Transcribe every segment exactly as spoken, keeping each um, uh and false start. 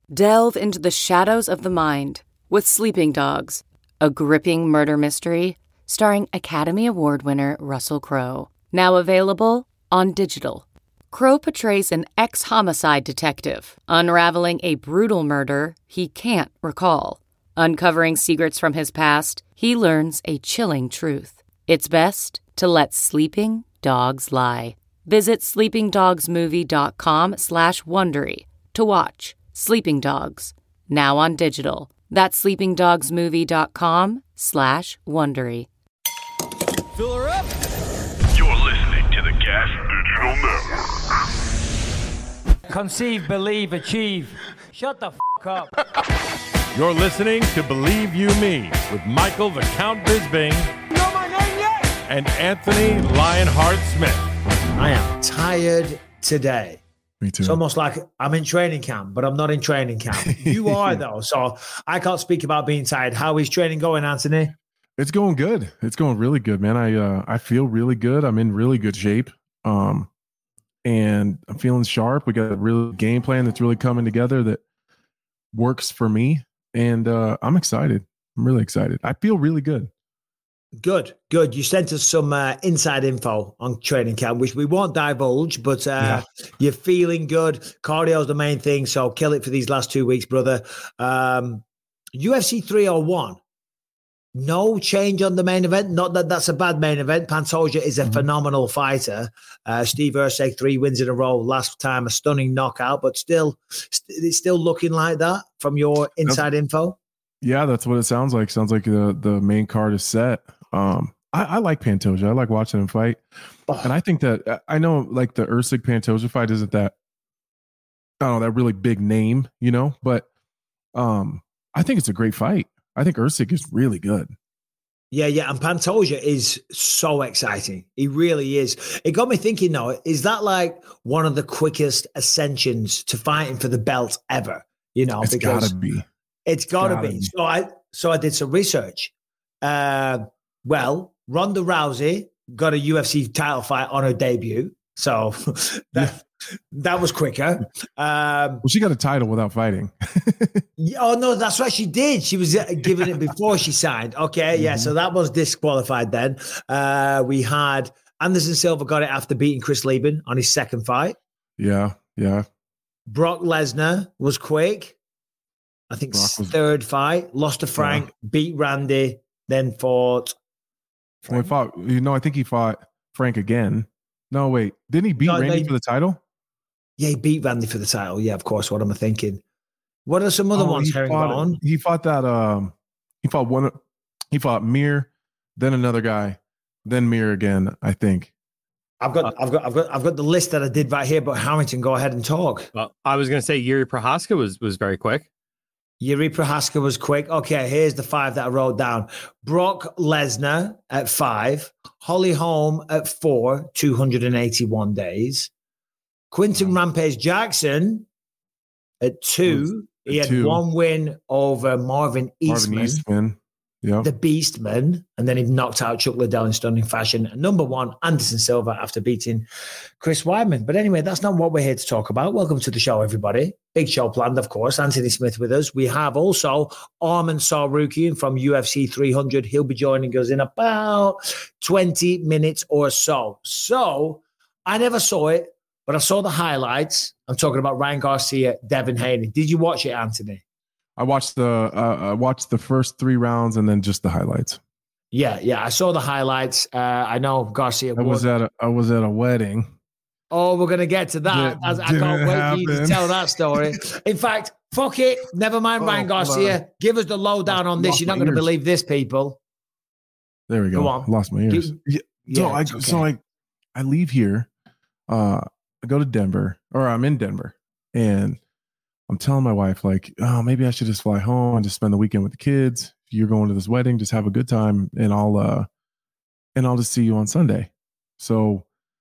Delve into the shadows of the mind with Sleeping Dogs, a gripping murder mystery starring Academy Award winner Russell Crowe. Now available on digital. Crowe portrays an ex-homicide detective unraveling a brutal murder he can't recall. Uncovering secrets from his past, he learns a chilling truth. It's best to let sleeping dogs lie. Visit sleepingdogsmovie.com slash Wondery to watch Sleeping Dogs, now on digital. That's sleepingdogsmovie.com slash Wondery. Fill her up! You're listening to the Gas Digital Network. Conceive, believe, achieve. Shut the f*** up. You're listening to Believe You Me with Michael the Count Bisbing. You know my name yet? And Anthony Lionheart Smith. I am tired today. Me too. It's almost like I'm in training camp, but I'm not in training camp. You are, though, so I can't speak about being tired. How is training going, Anthony? It's going good. It's going really good, man. I uh, I feel really good. I'm in really good shape, um, and I'm feeling sharp. We got a real game plan that's really coming together that works for me, and uh, I'm excited. I'm really excited. I feel really good. Good, good. You sent us some uh, inside info on training camp, which we won't divulge, but uh, yeah. You're feeling good. Cardio's the main thing, so kill it for these last two weeks, brother. Um, U F C three oh one, no change on the main event. Not that that's a bad main event. Pantoja is a mm-hmm. phenomenal fighter. Uh, Steve Erceg, three wins in a row. Last time, a stunning knockout, but still, st- it's still looking like that from your inside that's, info. Yeah, that's what it sounds like. Sounds like the, the main card is set. Um, I, I like Pantoja. I like watching him fight. Oh. And I think that I know like the Erceg Pantoja fight isn't that, I don't know, that really big name, you know, but um, I think it's a great fight. I think Erceg is really good. Yeah, yeah. And Pantoja is so exciting. He really is. It got me thinking though, is that like one of the quickest ascensions to fighting for the belt ever? You know, it's because gotta be. It's gotta, gotta be. be. So I so I did some research. Uh Well, Ronda Rousey got a U F C title fight on her debut. So that that was quicker. Um, well, she got a title without fighting. Oh, no, that's what she did. She was giving it before she signed. Okay, mm-hmm. Yeah, so that was disqualified then. Uh, we had Anderson Silva got it after beating Chris Lieben on his second fight. Yeah, yeah. Brock Lesnar was quick. I think was, third fight. Lost to Frank, yeah. Beat Randy, then fought... Well, he fought, you know, I think he fought Frank again. No, wait. Didn't he beat no, Randy no, for the title? Yeah, he beat Randy for the title. Yeah, of course. What am I thinking? What are some other oh, ones going on? He fought that, um, he fought one, he fought Mir, then another guy, then Mir again, I think. I've got, uh, I've got, I've got, I've got the list that I did right here, but Harrington, go ahead and talk. Well, I was going to say Yuri Prohaska was, was very quick. Yuri Prohaska was quick. Okay, here's the five that I wrote down. Brock Lesnar at five. Holly Holm at four, two hundred eighty-one days. Quinton wow. Rampage Jackson at two. At he had two. one win over Marvin Eastman. Marvin Eastman. Yep. The Beastman, and then he knocked out Chuck Liddell in stunning fashion. And number one, Anderson Silva after beating Chris Weidman. But anyway, that's not what we're here to talk about. Welcome to the show, everybody. Big show planned, of course. Anthony Smith with us. We have also Arman Tsarukyan from U F C three hundred. He'll be joining us in about twenty minutes or so. So I never saw it, but I saw the highlights. I'm talking about Ryan Garcia, Devin Haney. Did you watch it, Anthony? I watched the uh, I watched the first three rounds and then just the highlights. Yeah, yeah, I saw the highlights. Uh, I know Garcia. I was at a, I was at a wedding. Oh, we're gonna get to that. As, I can't wait happen. for you to tell that story. In fact, fuck it. Never mind, oh, Ryan Garcia. Give us the lowdown on this. You're not going to believe this, people. There we go. go on. I lost my ears. Give, yeah, so I okay. so I I leave here. Uh, I go to Denver, or I'm in Denver, and I'm telling my wife, like, oh, maybe I should just fly home and just spend the weekend with the kids. You're going to this wedding, just have a good time, and I'll uh, and I'll just see you on Sunday. So,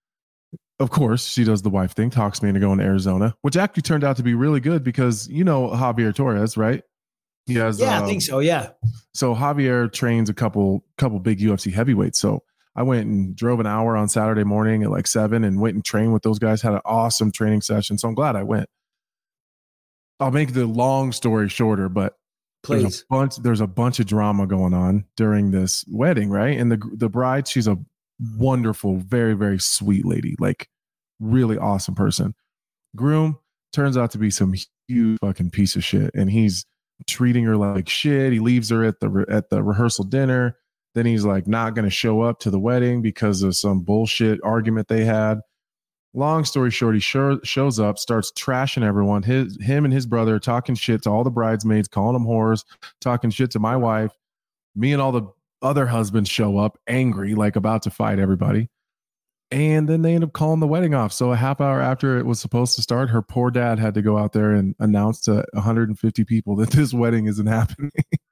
of course, she does the wife thing, talks me into going to Arizona, which actually turned out to be really good because you know Javier Torres, right? He has, yeah, um, I think so, yeah. So Javier trains a couple couple big U F C heavyweights. So I went and drove an hour on Saturday morning at like seven and went and trained with those guys. Had an awesome training session. So I'm glad I went. I'll make the long story shorter, but please. There's a bunch, there's a bunch of drama going on during this wedding, right? And the the bride, she's a wonderful, very, very sweet lady, like really awesome person. Groom turns out to be some huge fucking piece of shit, and he's treating her like shit. He leaves her at the at the rehearsal dinner. Then he's like not going to show up to the wedding because of some bullshit argument they had. Long story short, he show, shows up, starts trashing everyone. His, him and his brother talking shit to all the bridesmaids, calling them whores, talking shit to my wife. Me and all the other husbands show up angry, like about to fight everybody. And then they end up calling the wedding off. So a half hour after it was supposed to start, her poor dad had to go out there and announce to one hundred fifty people that this wedding isn't happening.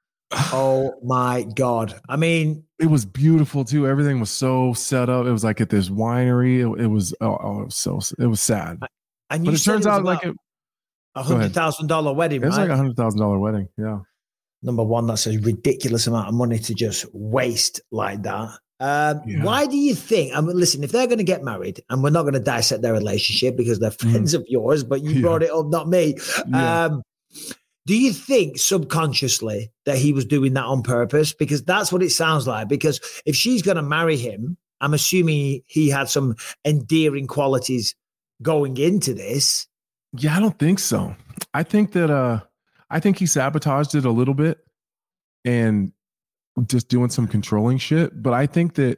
Oh my God. I mean, it was beautiful too. Everything was so set up. It was like at this winery. It, it was, oh, oh, it was so, it was sad. And you but it turns it out like it, a hundred thousand dollar wedding, right? It's like a hundred thousand dollar wedding. Yeah. Number one, that's a ridiculous amount of money to just waste like that. Um, yeah. Why do you think, I mean, listen, if they're going to get married, and we're not going to dissect their relationship because they're friends mm. of yours, but you yeah. brought it up, not me. Yeah. Um, Do you think subconsciously that he was doing that on purpose? Because that's what it sounds like. Because if she's going to marry him, I'm assuming he had some endearing qualities going into this. Yeah, I don't think so. I think that uh, I think he sabotaged it a little bit and just doing some controlling shit. But I think that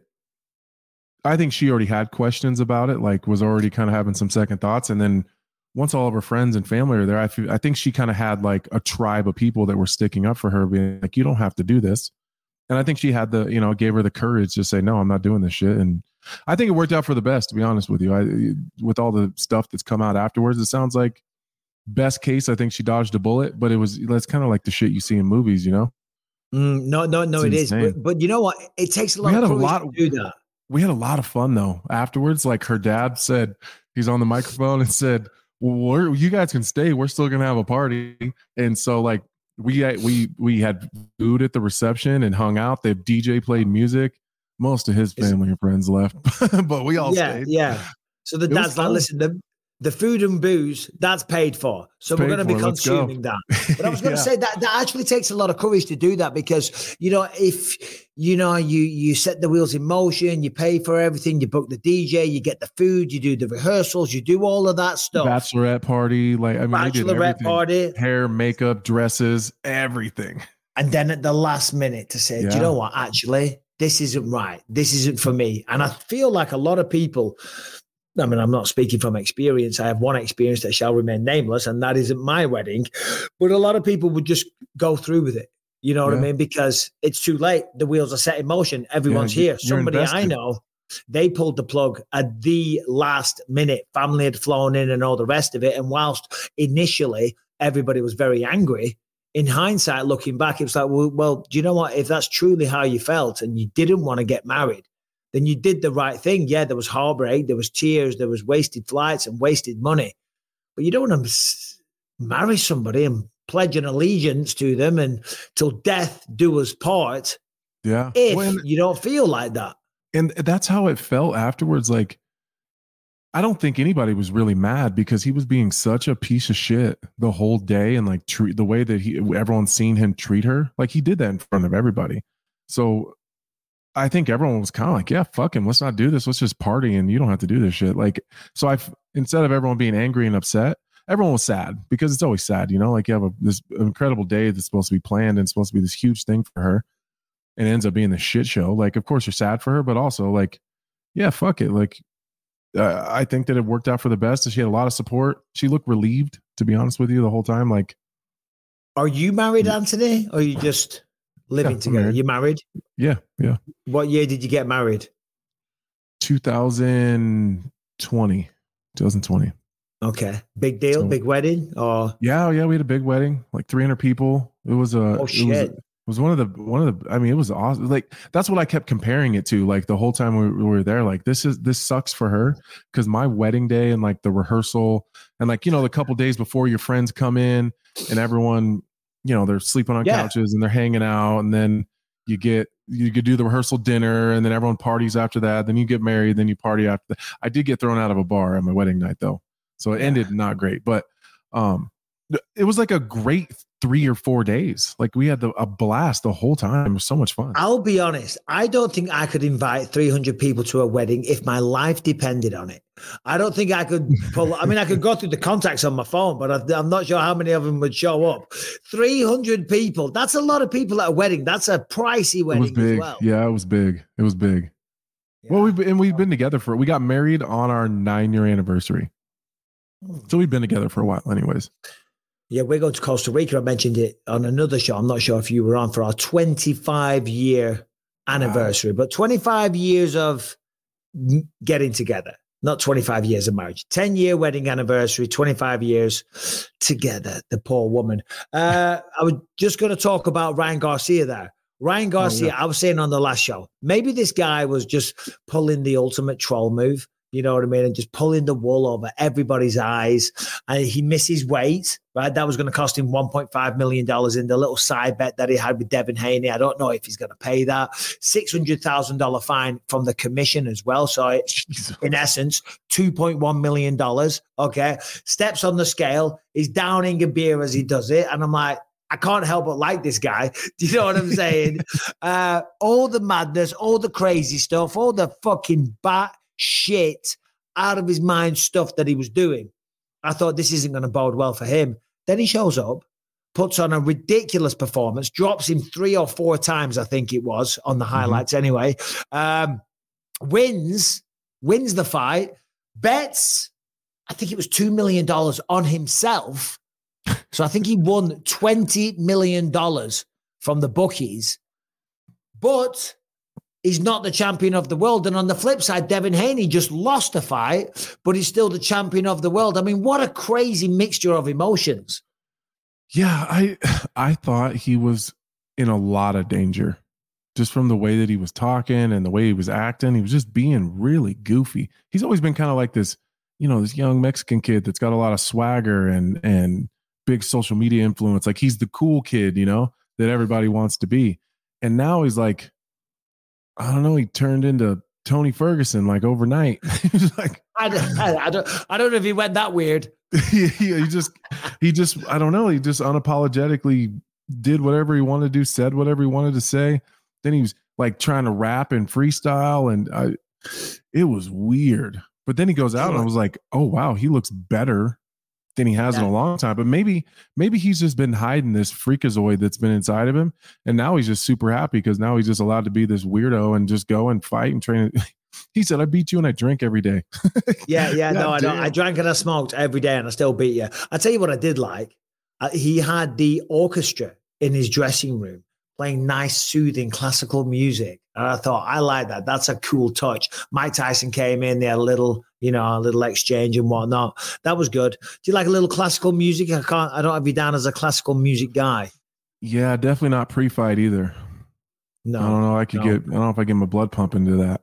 I think she already had questions about it, like was already kind of having some second thoughts, and then once all of her friends and family are there, I feel, I think she kind of had like a tribe of people that were sticking up for her, being like, you don't have to do this. And I think she had the, you know, gave her the courage to say, no, I'm not doing this shit. And I think it worked out for the best, to be honest with you. I, with all the stuff that's come out afterwards, it sounds like best case, I think she dodged a bullet, but it was, that's kind of like the shit you see in movies, you know? Mm, no, no, no, it's it insane. is. But, but you know what? It takes a lot we of had courage a lot, to do that. We had a lot of fun though. Afterwards, like her dad said, he's on the microphone and said, well, we're, you guys can stay. We're still gonna have a party, and so like we we we had food at the reception and hung out. The D J played music. Most of his family and friends left, but we all yeah, stayed. Yeah, so the dad's like, listen, the the food and booze that's paid for, so it's we're going to be consuming go. that. But I was going to yeah. say that that actually takes a lot of courage to do that, because you know if you know you you set the wheels in motion, you pay for everything, you book the D J, you get the food, you do the rehearsals, you do all of that stuff. Bachelorette party, like I mean, bachelorette party, hair, makeup, dresses, everything. And then at the last minute to say, yeah. do you know what? Actually, this isn't right. This isn't for me. And I feel like a lot of people. I mean, I'm not speaking from experience. I have one experience that shall remain nameless, and that isn't my wedding. But a lot of people would just go through with it. You know what yeah. I mean? Because it's too late. The wheels are set in motion. Everyone's yeah, here. Somebody invested. I know, they pulled the plug at the last minute. Family had flown in and all the rest of it. And whilst initially everybody was very angry, in hindsight, looking back, it was like, well, well, do you know what? If that's truly how you felt and you didn't want to get married, then you did the right thing. Yeah, there was heartbreak, there was tears, there was wasted flights and wasted money. But you don't want to marry somebody and pledge an allegiance to them and till death do us part. Yeah. If well, you don't feel like that. And that's how it felt afterwards. Like, I don't think anybody was really mad because he was being such a piece of shit the whole day. And like treat the way that he, everyone's seen him treat her. Like he did that in front of everybody. So I think everyone was kind of like, yeah, fuck him. Let's not do this. Let's just party and you don't have to do this shit. Like, so I, instead of everyone being angry and upset, everyone was sad because it's always sad, you know, like you have a, this incredible day that's supposed to be planned and it's supposed to be this huge thing for her. And it ends up being this shit show. Like, of course you're sad for her, but also like, yeah, fuck it. Like, uh, I think that it worked out for the best. She had a lot of support. She looked relieved, to be honest with you, the whole time. Like, are you married, Anthony? Or are you just living yeah, together? Married. You married? Yeah, yeah. What year did you get married? twenty twenty. twenty twenty. Okay. Big deal? So, big wedding? Or yeah, yeah, we had a big wedding, like three hundred people. It was a oh shit. It was, it was one of the one of the I mean, it was awesome. Like that's what I kept comparing it to. Like the whole time we, we were there, like this is this sucks for her because my wedding day and like the rehearsal and like, you know, the couple days before your friends come in and everyone, you know, they're sleeping on yeah. couches and they're hanging out, and then you get you could do the rehearsal dinner, and then everyone parties after that. Then you get married, then you party after that. I did get thrown out of a bar at my wedding night though, so it yeah. ended not great. But um, It was like a great three or four days. Like we had the, a blast the whole time. It was so much fun. I'll be honest. I don't think I could invite three hundred people to a wedding if my life depended on it. I don't think I could pull. I mean, I could go through the contacts on my phone, but I, I'm not sure how many of them would show up. three hundred people. That's a lot of people at a wedding. That's a pricey wedding. It was big. As well. Yeah, it was big. It was big. Yeah. Well, we've and we've been together for. We got married on our nine year anniversary. So we've been together for a while, anyways. Yeah, we're going to Costa Rica. I mentioned it on another show. I'm not sure if you were on for our twenty-five year anniversary, wow. But twenty-five years of getting together, not twenty-five years of marriage. ten year wedding anniversary, twenty-five years together. The poor woman. Uh, I was just going to talk about Ryan Garcia there. Ryan Garcia, oh, yeah. I was saying on the last show, maybe this guy was just pulling the ultimate troll move. You know what I mean? And just pulling the wool over everybody's eyes. And he misses weight, right? That was going to cost him one point five million dollars in the little side bet that he had with Devin Haney. I don't know if he's going to pay that. six hundred thousand dollars fine from the commission as well. So it's, in essence, two point one million dollars. Okay. Steps on the scale. He's downing a beer as he does it. And I'm like, I can't help but like this guy. Do you know what I'm saying? uh, all the madness, all the crazy stuff, all the fucking bat shit out of his mind stuff that he was doing. I thought this isn't going to bode well for him. Then he shows up, puts on a ridiculous performance, drops him three or four times, I think it was, on the highlights mm-hmm. anyway. Um, wins, wins the fight, bets, I think it was two million dollars on himself. So I think he won twenty million dollars from the bookies. But he's not the champion of the world. And on the flip side, Devin Haney just lost a fight, but he's still the champion of the world. I mean, what a crazy mixture of emotions. Yeah, I I thought he was in a lot of danger just from the way that he was talking and the way he was acting. He was just being really goofy. He's always been kind of like this, you know, this young Mexican kid that's got a lot of swagger and and big social media influence. Like he's the cool kid, you know, that everybody wants to be. And now he's like, I don't know. He turned into Tony Ferguson like overnight. He was like, I don't, I don't, I don't know if he went that weird. he, he just, he just, I don't know. He just unapologetically did whatever he wanted to do, said whatever he wanted to say. Then he was like trying to rap and freestyle, and I, it was weird. But then he goes out, and I was like, oh wow, he looks better than he has yeah. in a long time. But maybe, maybe he's just been hiding this freakazoid that's been inside of him. And now he's just super happy because now he's just allowed to be this weirdo and just go and fight and train. He said, I beat you and I drink every day. yeah. Yeah. no, I don't. I drank and I smoked every day and I still beat you. I tell you what I did like. Uh, he had the orchestra in his dressing room playing nice, soothing classical music. And I thought, I like that. That's a cool touch. Mike Tyson came in, they had a little, you know, a little exchange and whatnot. That was good. Do you like a little classical music? I can't, I don't have you down as a classical music guy. Yeah, definitely not pre-fight either. No. I don't know. I could no. get, I don't know if I get my blood pumping to that.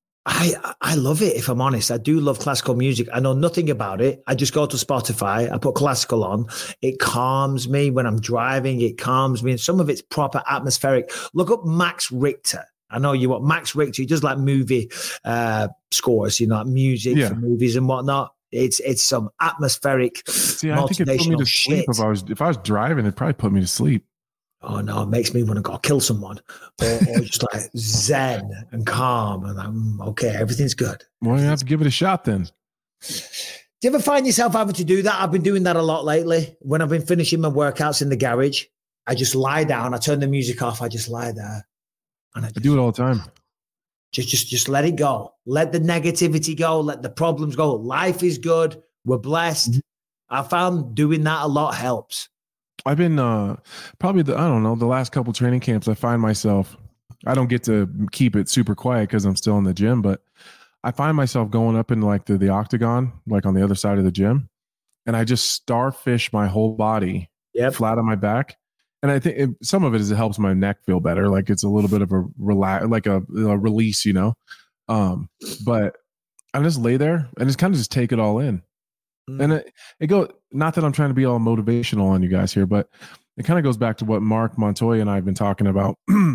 I I love it, if I'm honest. I do love classical music. I know nothing about it. I just go to Spotify. I put classical on. It calms me when I'm driving. It calms me. And some of it's proper atmospheric. Look up Max Richter. I know you want Max Richter. He does like movie uh, scores, you know, like music yeah. for movies and whatnot. It's it's some atmospheric, See, I think it put me to shit. sleep if I was if I was driving. It probably put me to sleep. Oh no, it makes me want to go kill someone, or, or just like zen and calm, and I'm okay. Everything's good. Well, you have to give it a shot then. Do you ever find yourself having to do that? I've been doing that a lot lately. When I've been finishing my workouts in the garage, I just lie down. I turn the music off. I just lie there, and I, just, I do it all the time. Just, just, just let it go. Let the negativity go. Let the problems go. Life is good. We're blessed. Mm-hmm. I found doing that a lot helps. I've been uh, probably the, I don't know, the last couple training camps, I find myself, I don't get to keep it super quiet because I'm still in the gym, but I find myself going up in like the, the octagon, like on the other side of the gym. And I just starfish my whole body yep. flat on my back. And I think it, some of it is it helps my neck feel better. Like it's a little bit of a relax, like a, a release, you know? Um, but I just lay there and just kind of just take it all in. And it, it go not that I'm trying to be all motivational on you guys here, but it kind of goes back to what Mark Montoya and I have been talking about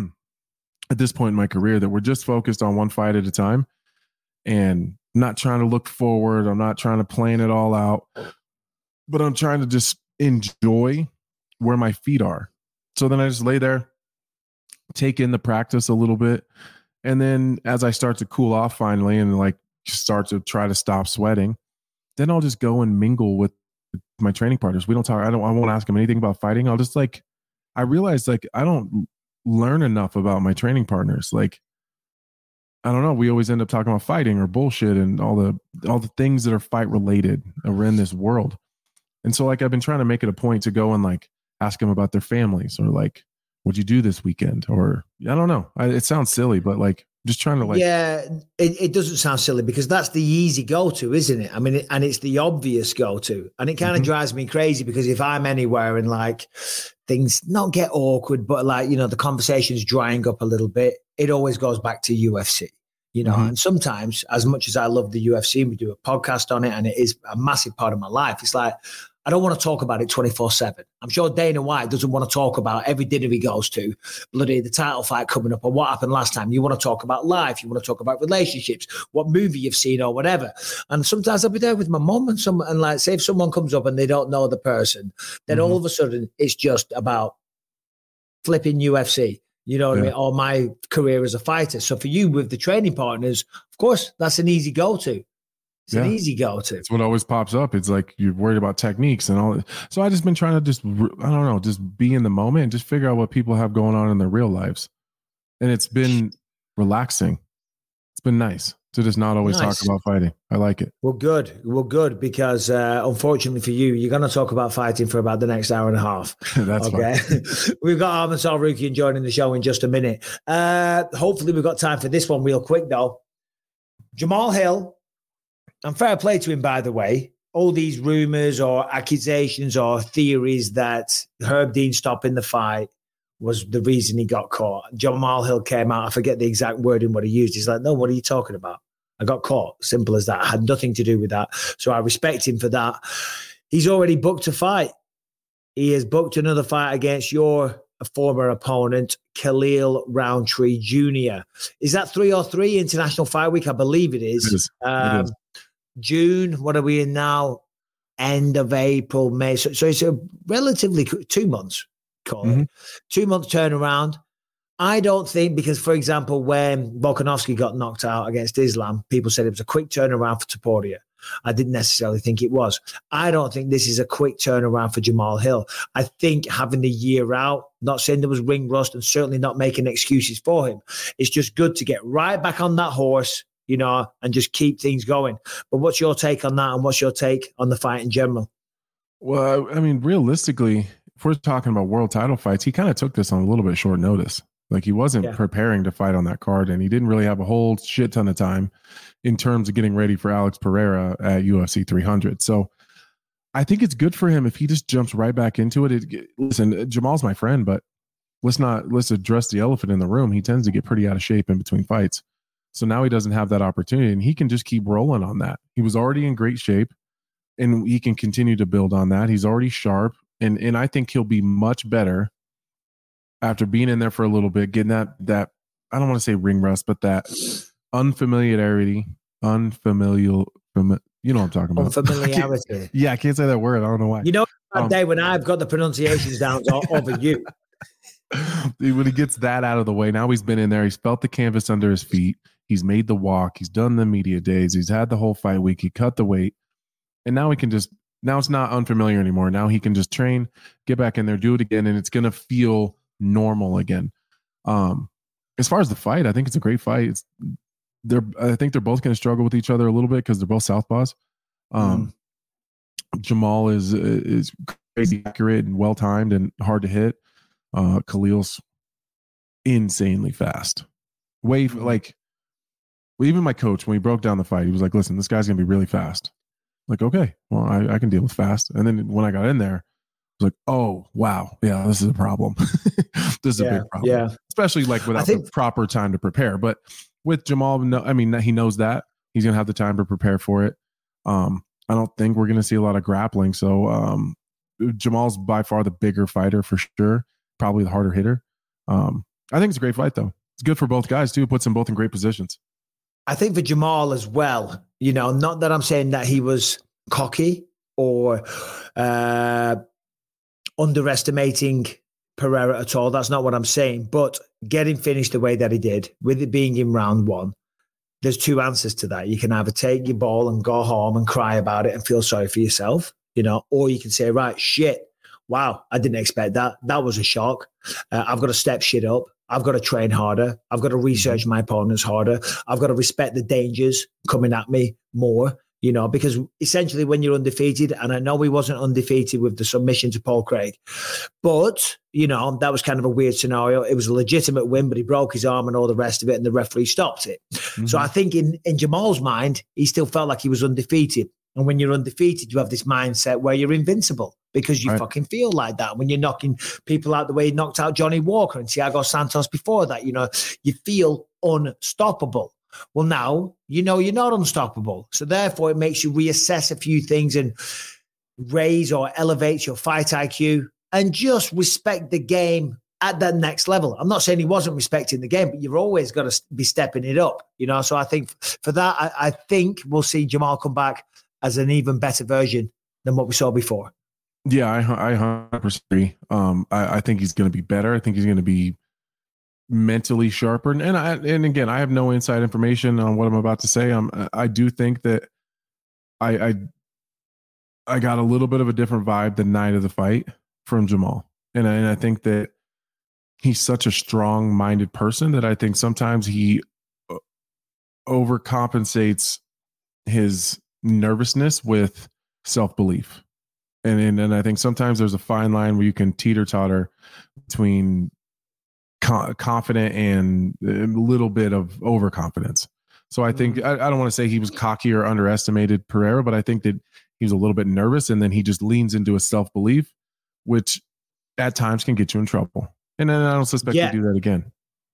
at this point in my career, that we're just focused on one fight at a time and not trying to look forward. I'm not trying to plan it all out, but I'm trying to just enjoy where my feet are. So then I just lay there, take in the practice a little bit. And then as I start to cool off finally and like start to try to stop sweating, then I'll just go and mingle with my training partners. We don't talk. I don't, I won't ask them anything about fighting. I'll just like, I realized like, I don't learn enough about my training partners. Like, I don't know. We always end up talking about fighting or bullshit and all the, all the things that are fight related are in this world. And so like, I've been trying to make it a point to go and like ask them about their families or like, what'd you do this weekend? Or I don't know. I, it sounds silly, but like just trying to like. Yeah, it, it doesn't sound silly because that's the easy go-to, isn't it? I mean, it, and it's the obvious go-to. And it kind of mm-hmm. drives me crazy because if I'm anywhere and like things not get awkward, but like, you know, the conversation's drying up a little bit, it always goes back to U F C. You know, mm-hmm. and sometimes as much as I love the U F C, we do a podcast on it and it is a massive part of my life. It's like, I don't want to talk about it twenty-four seven. I'm sure Dana White doesn't want to talk about every dinner he goes to, bloody the title fight coming up or what happened last time. You want to talk about life. You want to talk about relationships, what movie you've seen or whatever. And sometimes I'll be there with my mom and some, and like, say if someone comes up and they don't know the person, then mm-hmm. all of a sudden it's just about flipping U F C. You know what yeah. I mean? Or my career as a fighter. So for you with the training partners, of course, that's an easy go-to. It's yeah. an easy go-to. It's what always pops up. It's like you're worried about techniques and all. So I just been trying to just, I don't know, just be in the moment and just figure out what people have going on in their real lives. And it's been relaxing. It's been nice to just not always nice. talk about fighting. I like it. Well, good. Well, good because uh, unfortunately for you, you're going to talk about fighting for about the next hour and a half. That's okay. We've got Arman Tsarukyan joining the show in just a minute. Uh, hopefully we've got time for this one real quick though. Jamal Hill. And fair play to him, by the way. All these rumors or accusations or theories that Herb Dean stopping the fight was the reason he got caught. Jamal Hill came out. I forget the exact wording what he used. He's like, no, what are you talking about? I got caught. Simple as that. I had nothing to do with that. So I respect him for that. He's already booked a fight. He has booked another fight against your former opponent, Khalil Roundtree Junior Is that three oh three International Fight Week? I believe it is. It is. Um, it is. June, what are we in now? End of April, May. So, so it's a relatively two months, call mm-hmm. it. Two months turnaround. I don't think, because, for example, when Volkanovski got knocked out against Islam, people said it was a quick turnaround for Topuria. I didn't necessarily think it was. I don't think this is a quick turnaround for Jamal Hill. I think having the year out, not saying there was ring rust and certainly not making excuses for him, it's just good to get right back on that horse, you know, and just keep things going. But what's your take on that, and what's your take on the fight in general? Well, I mean, realistically, if we're talking about world title fights, he kind of took this on a little bit short notice. Like he wasn't yeah. preparing to fight on that card, and he didn't really have a whole shit ton of time in terms of getting ready for Alex Pereira at U F C three hundred. So I think it's good for him if he just jumps right back into it. it listen, Jamal's my friend, but let's not, let's address the elephant in the room. He tends to get pretty out of shape in between fights. So now he doesn't have that opportunity, and he can just keep rolling on that. He was already in great shape, and he can continue to build on that. He's already sharp, and and I think he'll be much better after being in there for a little bit, getting that that I don't want to say ring rust, but that unfamiliarity, unfamiliar, fami- you know what I'm talking about. Unfamiliarity. I yeah, I can't say that word. I don't know why. You know, that um, day when I've got the pronunciations down over you. When he gets that out of the way, now he's been in there. He's felt the canvas under his feet. He's made the walk. He's done the media days. He's had the whole fight week. He cut the weight. And now he can just, now it's not unfamiliar anymore. Now he can just train, get back in there, do it again, and it's going to feel normal again. Um, as far as the fight, I think it's a great fight. It's, they're, I think they're both going to struggle with each other a little bit because they're both southpaws. Um, mm. Jamal is is crazy accurate and well timed and hard to hit. Uh, Khalil's insanely fast. Way mm. like, well, even my coach, when he broke down the fight, he was like, "Listen, this guy's gonna be really fast." Like, okay, well, I, I can deal with fast. And then when I got in there, I was like, "Oh, wow, yeah, this is a problem. This is yeah, a big problem." Yeah, especially like without think- the proper time to prepare. But with Jamal, no, I mean, he knows that he's gonna have the time to prepare for it. Um, I don't think we're gonna see a lot of grappling. So um, Jamal's by far the bigger fighter for sure, probably the harder hitter. Um, I think it's a great fight though. It's good for both guys too. It puts them both in great positions. I think for Jamal as well, you know, not that I'm saying that he was cocky or uh, underestimating Pereira at all. That's not what I'm saying. But getting finished the way that he did, with it being in round one, there's two answers to that. You can either take your ball and go home and cry about it and feel sorry for yourself, you know, or you can say, right, shit, wow, I didn't expect that. That was a shock. Uh, I've got to step shit up. I've got to train harder. I've got to research my opponents harder. I've got to respect the dangers coming at me more, you know, because essentially when you're undefeated, and I know he wasn't undefeated with the submission to Paul Craig, but, you know, that was kind of a weird scenario. It was a legitimate win, but he broke his arm and all the rest of it, and the referee stopped it. Mm-hmm. So I think in, in Jamal's mind, he still felt like he was undefeated. And when you're undefeated, you have this mindset where you're invincible because you right. fucking feel like that. When you're knocking people out the way, you knocked out Johnny Walker and Thiago Santos before that, you know, you feel unstoppable. Well, now you know you're not unstoppable. So therefore, it makes you reassess a few things and raise or elevate your fight I Q and just respect the game at that next level. I'm not saying he wasn't respecting the game, but you've always got to be stepping it up, you know. So I think for that, I, I think we'll see Jamal come back as an even better version than what we saw before. Yeah, I, I one hundred percent agree. Um, I, I think he's going to be better. I think he's going to be mentally sharper. And, and I, and again, I have no inside information on what I'm about to say. Um, I do think that I, I, I got a little bit of a different vibe the night of the fight from Jamal. And I, and I think that he's such a strong-minded person that I think sometimes he overcompensates his nervousness with self-belief. And, and and I think sometimes there's a fine line where you can teeter-totter between co- confident and a little bit of overconfidence. So I think, I, I don't want to say he was cocky or underestimated Pereira, but I think that he was a little bit nervous, and then he just leans into a self-belief, which at times can get you in trouble. And then I don't suspect yeah. he'll do that again.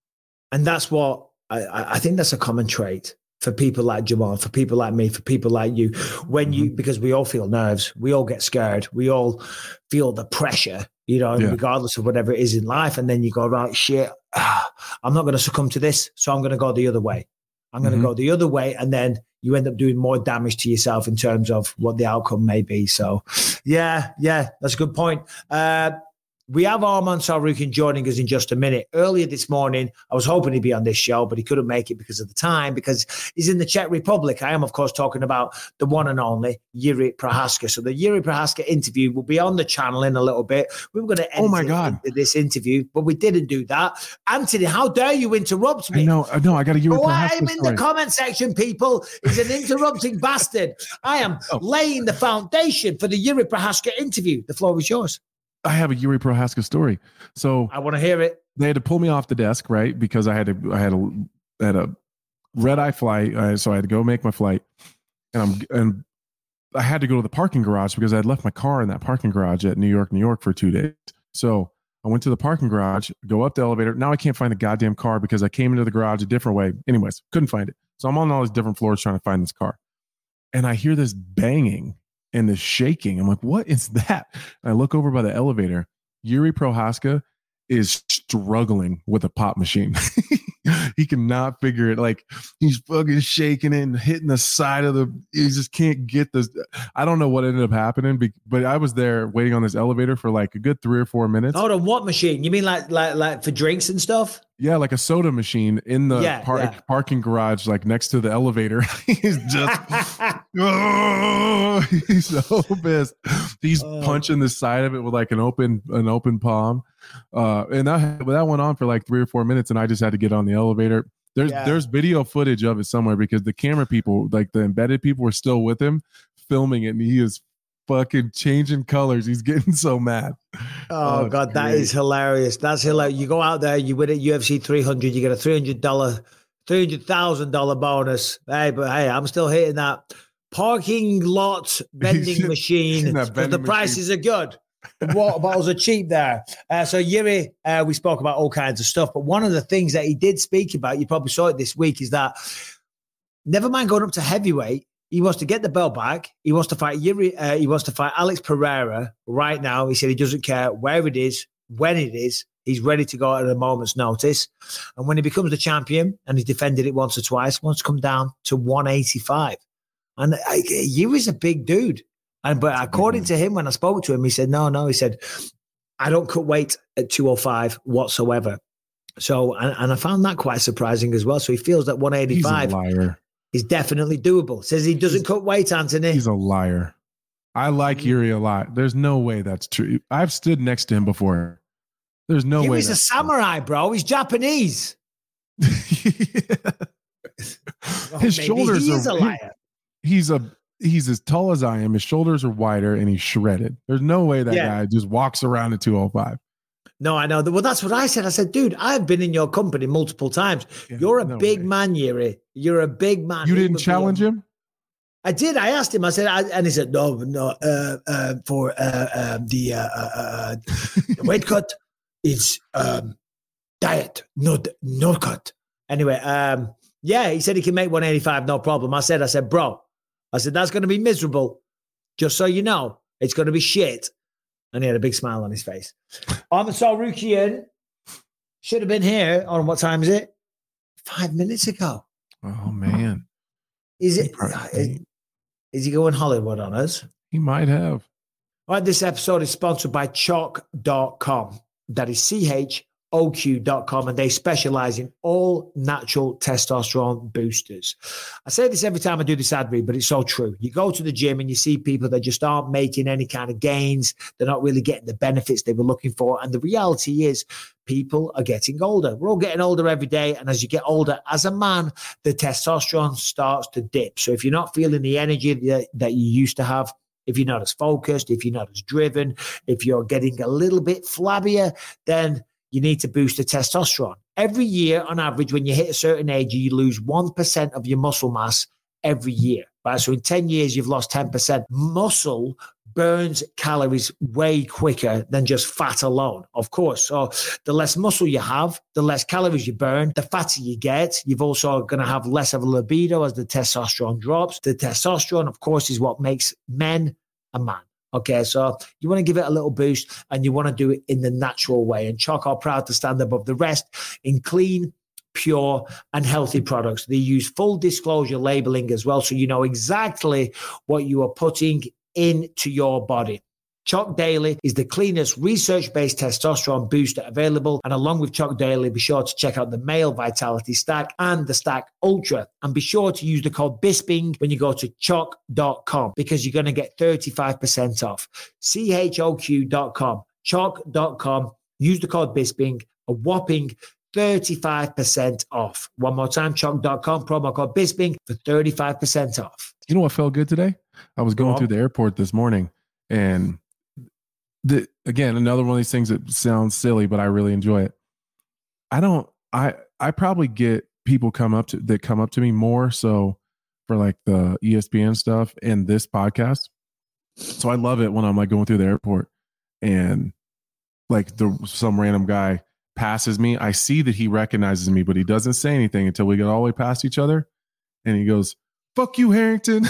And that's what, I, I think that's a common trait for people like Jamal, for people like me, for people like you, when you, because we all feel nerves, we all get scared, we all feel the pressure, you know, yeah. regardless of whatever it is in life. And then you go, right, shit, I'm not going to succumb to this. So I'm going to go the other way. I'm going to mm-hmm. go the other way. And then you end up doing more damage to yourself in terms of what the outcome may be. So yeah, yeah, that's a good point. Uh, We have Arman Tsarukyan joining us in just a minute. Earlier this morning, I was hoping he'd be on this show, but he couldn't make it because of the time, because he's in the Czech Republic. I am, of course, talking about the one and only Jiří Procházka. So the Jiří Procházka interview will be on the channel in a little bit. We were going to end oh my God. this interview, but we didn't do that. Anthony, how dare you interrupt me? I know, no, I got a Jiří oh, Procházka I'm in story. the comment section, people. He's an interrupting bastard. I am oh. laying the foundation for the Jiří Procházka interview. The floor is yours. I have a Jiří Procházka story. So I want to hear it. They had to pull me off the desk, right? Because I had to, I had a, had a red eye flight. Uh, so I had to go make my flight, and I'm, and I had to go to the parking garage because I had left my car in that parking garage at New York, New York for two days. So I went to the parking garage, go up the elevator. Now I can't find the goddamn car because I came into the garage a different way. Anyways, couldn't find it. So I'm on all these different floors trying to find this car, and I hear this banging and the shaking. I'm like, what is that? And I look over by the elevator. Jiří Procházka is struggling with a pop machine. He cannot figure it. Like, he's fucking shaking it and hitting the side of the, he just can't get this. I don't know what ended up happening, but I was there waiting on this elevator for like a good three or four minutes. Hold on, what machine? You mean like like like for drinks and stuff? Yeah, like a soda machine in the yeah, par- yeah. parking garage, like next to the elevator. He's just, oh, he's so pissed. He's oh. punching the side of it with like an open an open palm. Uh, and that that went on for like three or four minutes, and I just had to get on the elevator. There's yeah. there's video footage of it somewhere because the camera people, like the embedded people, were still with him filming it, and he is fucking changing colors. He's getting so mad. Oh, oh God, that is hilarious. That's hilarious. You go out there, you win at U F C three hundred, you get a three hundred dollars, three hundred thousand dollars bonus. Hey, but hey, I'm still hitting that parking lot vending machine because the prices machine. are good. Water bottles are cheap there. Uh, so Jiří, uh, we spoke about all kinds of stuff, but one of the things that he did speak about, you probably saw it this week, is that never mind going up to heavyweight, he wants to get the belt back. He wants to fight Jiří, uh, he wants to fight Alex Pereira right now. He said he doesn't care where it is, when it is. He's ready to go at a moment's notice. And when he becomes the champion, and he's defended it once or twice, he wants to come down to one eighty-five. And uh, Jiří's a big dude. And but according to him, when I spoke to him, he said, no, no, he said, I don't cut weight at two oh five whatsoever. So, and, and I found that quite surprising as well. So he feels that one eighty-five He's a liar. Is definitely doable. Says he doesn't he's, cut weight, Anthony. He's a liar. I like Yuri a lot. There's no way that's true. I've stood next to him before. There's no he way. He's a samurai, true. Bro. He's Japanese. yeah. His oh, shoulders he are. Is a liar. He, he's a. He's as tall as I am. His shoulders are wider, and he's shredded. There's no way that yeah. guy just walks around at two oh five. No, I know. Well, that's what I said. I said, dude, I've been in your company multiple times. Yeah, You're a no big way. man, Yuri. You're a big man. You didn't challenge him? I did. I asked him. I said, I, and he said, no, no, uh, uh, for uh, um, the, uh, uh, the weight cut, it's um, diet, no, no cut. Anyway, um, yeah, he said he can make one eighty-five, no problem. I said, I said, bro, I said, that's going to be miserable. Just so you know, it's going to be shit. And he had a big smile on his face. Arman Tsarukyan should have been here on, what time is it? Five minutes ago. Oh, man. Is it? Is, is he going Hollywood on us? He might have. All right, this episode is sponsored by Choq dot com. That is C H O Q dot com, and they specialize in all natural testosterone boosters. I say this every time I do this ad read, but it's so true. You go to the gym and you see people that just aren't making any kind of gains. They're not really getting the benefits they were looking for. And the reality is people are getting older. We're all getting older every day. And as you get older, as a man, the testosterone starts to dip. So if you're not feeling the energy that, that you used to have, if you're not as focused, if you're not as driven, if you're getting a little bit flabbier, then you need to boost the testosterone. Every year, on average, when you hit a certain age, you lose one percent of your muscle mass every year. Right? So in ten years, you've lost ten percent. Muscle burns calories way quicker than just fat alone, of course. So the less muscle you have, the less calories you burn, the fatter you get. You've also going to have less of a libido as the testosterone drops. The testosterone, of course, is what makes men a man. Okay, so you want to give it a little boost and you want to do it in the natural way. And Choq are proud to stand above the rest in clean, pure, and healthy products. They use full disclosure labeling as well, so you know exactly what you are putting into your body. Choq Daily is the cleanest research-based testosterone booster available. And along with Choq Daily, be sure to check out the Male Vitality Stack and the Stack Ultra. And be sure to use the code BISPING when you go to choq dot com because you're going to get thirty-five percent off. C H O Q dot com, choq dot com. Use the code BISPING, a whopping thirty-five percent off. One more time, choq dot com, promo code BISPING for thirty-five percent off. You know what felt good today? I was going through the airport this morning and The, again, another one of these things that sounds silly, but I really enjoy it. I don't, I, I probably get people come up to that come up to me more so for like the E S P N stuff and this podcast. So I love it when I'm like going through the airport and like the, some random guy passes me. I see that he recognizes me, but he doesn't say anything until we get all the way past each other. And he goes, "Fuck you, Harrington."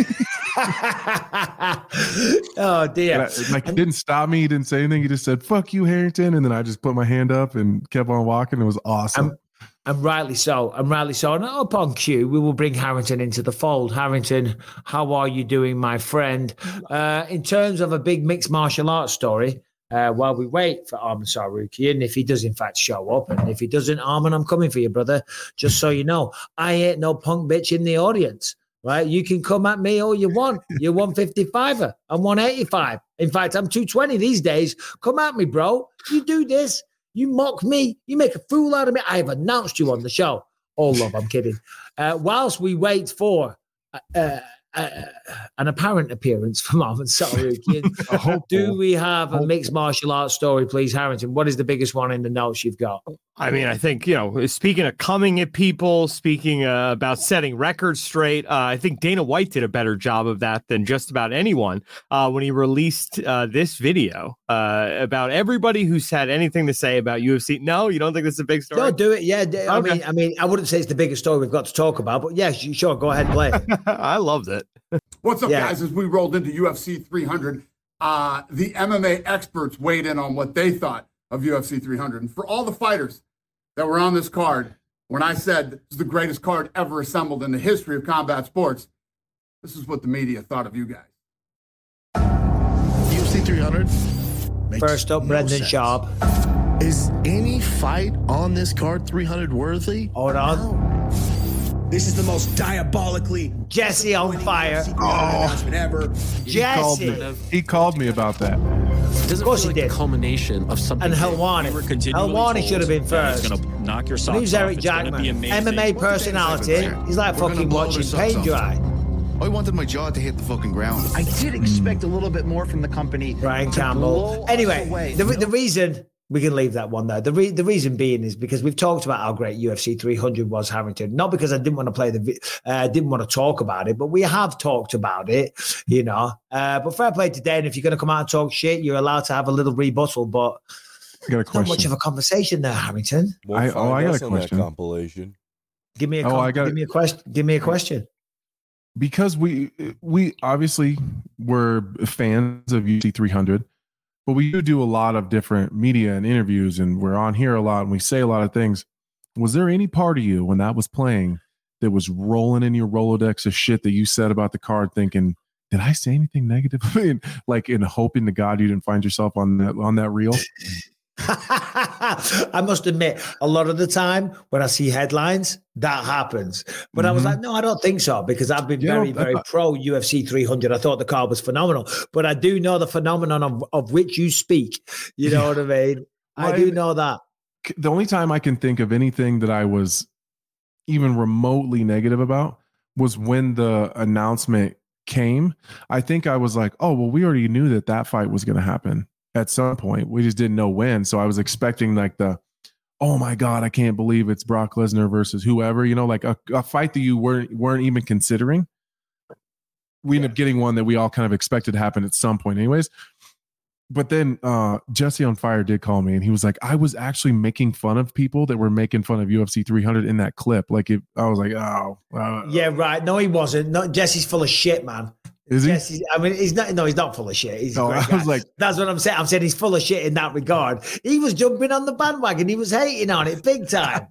Oh dear! I, like he didn't stop me. He didn't say anything. He just said, "Fuck you, Harrington," and then I just put my hand up and kept on walking. It was awesome. And, and rightly so. And rightly so. And upon cue, we will bring Harrington into the fold. Harrington, how are you doing, my friend? Uh, in terms of a big mixed martial arts story, uh, while we wait for Arman Tsarukyan, if he does in fact show up, and if he doesn't, Arman, I'm coming for you, brother. Just so you know, I ain't no punk bitch in the audience. Right, you can come at me all you want. You're one fifty-fiver. I'm one eighty-five. In fact, I'm two twenty these days. Come at me, bro. You do this. You mock me. You make a fool out of me. I have announced you on the show. All love, I'm kidding. Uh, whilst we wait for uh, uh, an apparent appearance from Arman Tsarukyan, do we have a mixed martial arts story, please, Harrington? What is the biggest one in the notes you've got? I mean, I think, you know, speaking of coming at people, speaking uh, about setting records straight, uh, I think Dana White did a better job of that than just about anyone uh, when he released uh, this video uh, about everybody who's had anything to say about U F C. No, you don't think this is a big story? No, do it. Yeah. I okay. mean, I mean, I wouldn't say it's the biggest story we've got to talk about, but yes, yeah, sure. Go ahead and play it. I loved it. What's up, yeah. guys? As we rolled into U F C three hundred, uh, the M M A experts weighed in on what they thought of U F C three hundred. And for all the fighters that were on this card, when I said this is the greatest card ever assembled in the history of combat sports, this is what the media thought of you guys. U F C three hundred, First up, no Brendan sense. Sharp. Is any fight on this card three hundred worthy? Hold on. No. This is the most diabolically Jesse on fire. Oh, ever. Jesse. He called me, he called me about that. Of course he like did. The culmination of something. And Helwani. Helwani should have been first. It's gonna knock your socks Who's off. Eric Jackman? M M A personality. He's like We're fucking watching paint dry. I wanted my jaw to hit the fucking ground. I did expect a little bit more from the company. Brian Campbell. Anyway, the, the reason we can leave that one there. The re- the reason being is because we've talked about how great U F C three hundred was, Harrington. Not because I didn't want to play the, uh, didn't want to talk about it, but we have talked about it, you know. Uh, but fair play today, and if you're going to come out and talk shit, you're allowed to have a little rebuttal. But I got a question. Not much of a conversation there, Harrington. We'll I, oh, I got a question. Compilation. Give me a. Oh, com- I got give me a question. Give me a question. Because we we obviously were fans of U F C three hundred, but we do do a lot of different media and interviews, and we're on here a lot, and we say a lot of things. Was there any part of you when that was playing that was rolling in your Rolodex of shit that you said about the card, thinking, did I say anything negative? Like in hoping to God you didn't find yourself on that on that reel? I must admit, a lot of the time when I see headlines, that happens. But mm-hmm. I was like, no, I don't think so, because I've been you very, know, very I, pro U F C three hundred. I thought the card was phenomenal, but I do know the phenomenon of, of which you speak. You know yeah. what I mean? Well, I do know that. The only time I can think of anything that I was even remotely negative about was when the announcement came. I think I was like, oh, well, we already knew that that fight was going to happen at some point. We just didn't know when. So I was expecting like the, oh my God, I can't believe it's Brock Lesnar versus whoever, you know, like a, a fight that you weren't, weren't even considering. We yeah. ended up getting one that we all kind of expected to happen at some point anyways. But then uh, Jesse on Fire did call me, and he was like, I was actually making fun of people that were making fun of U F C three hundred in that clip. Like, it, I was like, oh. Uh, yeah, right. No, he wasn't. No, Jesse's full of shit, man. Is he? Jesse's, I mean, he's not. No, he's not full of shit. He's no, a great I was guy. like, that's what I'm saying. I'm saying he's full of shit in that regard. He was jumping on the bandwagon. He was hating on it big time.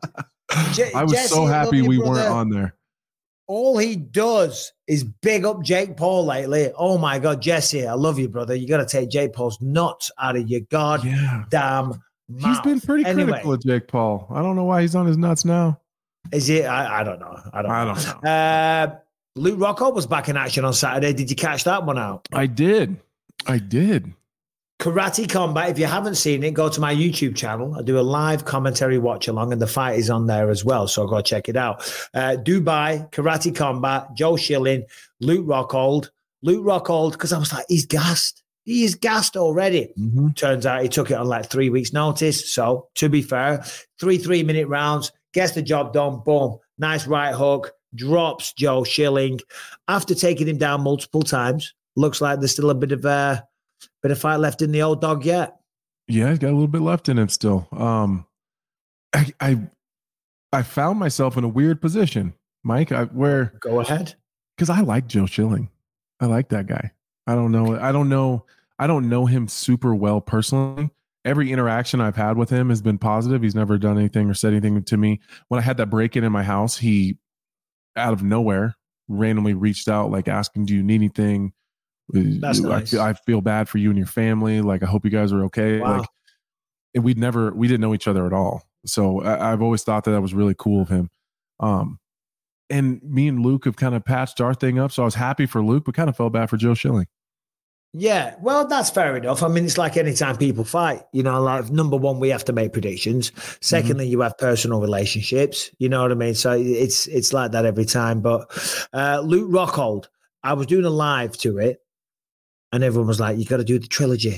Je- I was Jesse, so happy we brother. weren't on there. All he does is big up Jake Paul lately. Oh my God, Jesse, I love you, brother. You got to take Jake Paul's nuts out of your goddamn yeah. mouth. He's been pretty anyway, critical of Jake Paul. I don't know why he's on his nuts now. Is it? I, I don't know. I don't. I know. don't know. Uh, Luke Rockhold was back in action on Saturday. Did you catch that one out? I did. I did. Karate Combat. If you haven't seen it, go to my YouTube channel. I do a live commentary watch along, and the fight is on there as well. So go check it out. Uh, Dubai, Karate Combat, Joe Schilling, Luke Rockhold. Luke Rockhold, because I was like, he's gassed. He is gassed already. Mm-hmm. Turns out he took it on like three weeks' notice. So to be fair, three three-minute rounds, gets the job done. Boom. Nice right hook. Drops Joe Schilling. After taking him down multiple times, looks like there's still a bit of uh, bit of fight left in the old dog yet. Yeah, he's got a little bit left in him still. Um, I I, I found myself in a weird position, Mike, I, where go ahead, because I like Joe Schilling. I like that guy. I don't know. I don't know. I don't know him super well personally. Every interaction I've had with him has been positive. He's never done anything or said anything to me. When I had that break in in my house, he out of nowhere randomly reached out, like asking, do you need anything? That's I, nice. feel, I feel bad for you and your family. Like, I hope you guys are okay. Wow. Like, and we'd never, we didn't know each other at all. So I, I've always thought that that was really cool of him. Um, and me and Luke have kind of patched our thing up. So I was happy for Luke, but kind of felt bad for Joe Schilling. Yeah, well, that's fair enough. I mean, it's like anytime people fight, you know, like number one, we have to make predictions. Secondly, mm-hmm. you have personal relationships, you know what I mean? So it's it's like that every time. But uh, Luke Rockhold, I was doing a live to it, and everyone was like, you got to do the trilogy.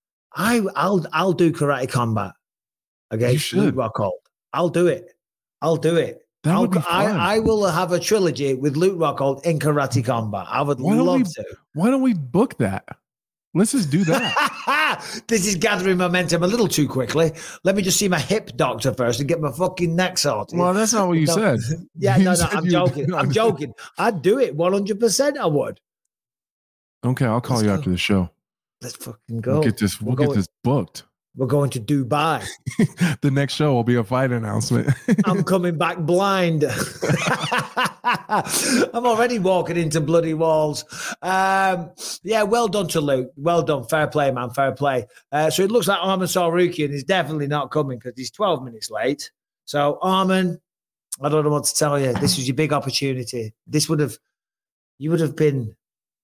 I, I'll I'll do Karate Combat against Luke Rockhold. I'll do it. I'll do it. That I'll, would be fun. I, I will have a trilogy with Luke Rockhold in Karate Combat. I would why love we, to. Why don't we book that? Let's just do that. This is gathering momentum a little too quickly. Let me just see my hip doctor first and get my fucking neck sorted. Well, that's not what you no, said. Yeah, you no, no, I'm you, joking. No. I'm joking. I'd do it one hundred percent. I would. Okay, I'll call Let's you go. after the show. Let's fucking go. We'll get this. We'll, we'll get this booked. We're going to Dubai. The next show will be a fight announcement. I'm coming back blind. I'm already walking into bloody walls. Um, yeah, well done to Luke. Well done. Fair play, man. Fair play. Uh, so it looks like Arman Tsarukyan is definitely not coming because he's twelve minutes late. So, Arman, I don't know what to tell you. This was your big opportunity. This would have, you would have been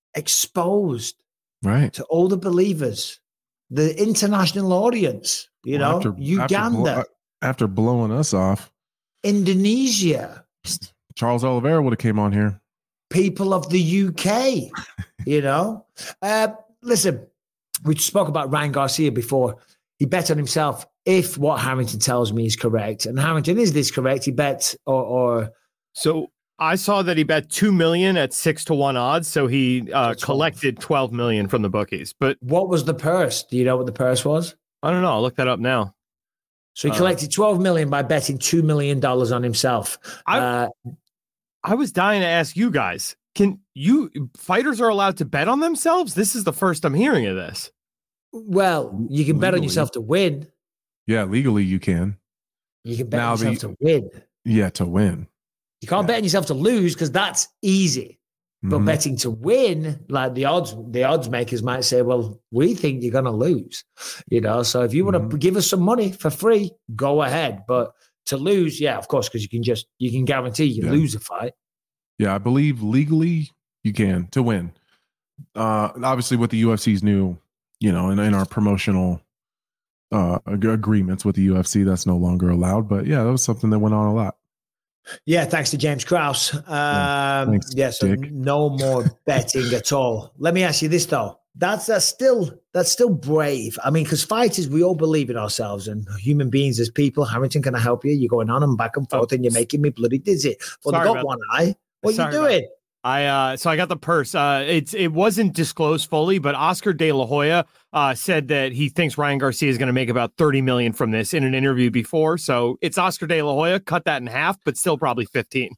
exposed right to all the believers. The international audience, you well, know, after, Uganda. After, after blowing us off. Indonesia. Charles Oliveira would have came on here. People of the U K, you know. Uh, listen, we spoke about Ryan Garcia before. He bet on himself if what Harrington tells me is correct. And Harrington, is this correct? He bet or... or so I saw that he bet two million at six to one odds. So he uh, collected twelve million from the bookies. But what was the purse? Do you know what the purse was? I don't know. I'll look that up now. So he collected uh, twelve million by betting two million dollars on himself. I, uh, I was dying to ask you guys, can you fighters are allowed to bet on themselves? This is the first I'm hearing of this. Well, you can legally. bet on yourself to win. Yeah, legally you can. You can bet now on yourself the, to win. Yeah, to win. You can't yeah. bet on yourself to lose because that's easy. But mm-hmm. betting to win, like the odds, the odds makers might say, well, we think you're going to lose, you know? So if you want mm-hmm. to give us some money for free, go ahead. But to lose, yeah, of course, because you can just, you can guarantee you yeah. lose a fight. Yeah, I believe legally you can to win. Uh, obviously with the U F C's new, you know, in, in our promotional uh, agreements with the U F C, that's no longer allowed. But yeah, that was something that went on a lot. Yeah, thanks to James Krause. Um, yeah, thanks, yeah, so Dick. No more betting at all. Let me ask you this though: that's that's still that's still brave. I mean, because fighters, we all believe in ourselves, and human beings as people. Harrington, can I help you? You're going on and back and forth, and you're making me bloody dizzy. Well, they got one eye. What are you doing? I uh, so I got the purse. Uh, it's it wasn't disclosed fully, but Oscar De La Hoya uh, said that he thinks Ryan Garcia is going to make about thirty million from this in an interview before. So it's Oscar De La Hoya, cut that in half, but still probably fifteen.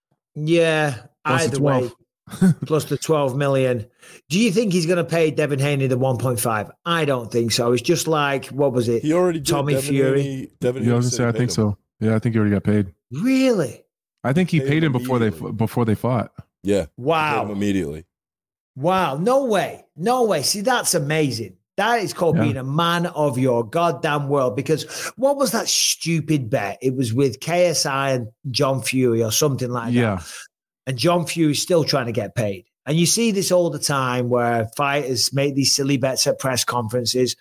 Yeah, plus either way, plus the twelve million. Do you think he's going to pay Devin Haney the one point five? I don't think so. It's just like, what was it? He already did. Tommy Devin Fury. Haney, Devin yeah, I was gonna say, I think him. so. Yeah, I think he already got paid. Really? I think he paid, paid him before they before they fought. Yeah. Wow. Immediately. Wow. No way. No way. See, that's amazing. That is called yeah. being a man of your goddamn world. Because what was that stupid bet? It was with K S I and John Fury or something like yeah. that. And John Fury's still trying to get paid. And you see this all the time where fighters make these silly bets at press conferences.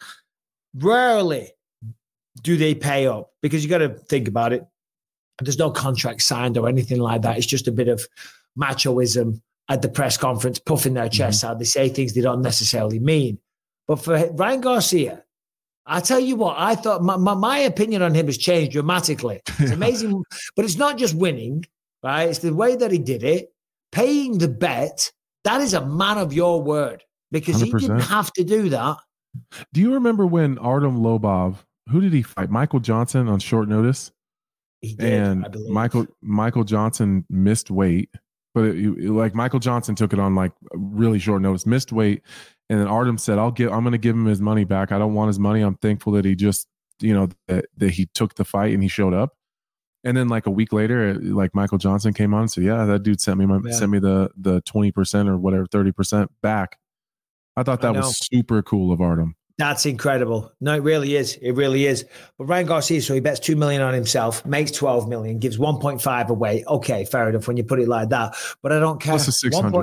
Rarely do they pay up because you got to think about it. There's no contract signed or anything like that. It's just a bit of machoism at the press conference, puffing their chests mm-hmm. out. They say things they don't necessarily mean. But for Ryan Garcia, I tell you what, I thought my, my, my opinion on him has changed dramatically. It's amazing, but it's not just winning, right? It's the way that he did it, paying the bet. That is a man of your word because one hundred percent. He didn't have to do that. Do you remember when Artem Lobov, who did he fight? Michael Johnson on short notice? He did, and I believe. Michael Michael Johnson missed weight, but it, it, like Michael Johnson took it on like really short notice, missed weight, and then Artem said, "I'll give, I'm going to give him his money back. I don't want his money. I'm thankful that he just, you know, that, that he took the fight and he showed up." And then like a week later, like Michael Johnson came on and said, "Yeah, that dude sent me my, yeah. sent me the the twenty percent or whatever, thirty percent back." I thought that I was super cool of Artem. That's incredible. No, it really is. It really is. But Ryan Garcia, so he bets two million on himself, makes twelve million, gives one point five away. Okay, fair enough when you put it like that. But I don't care. Plus a six hundred.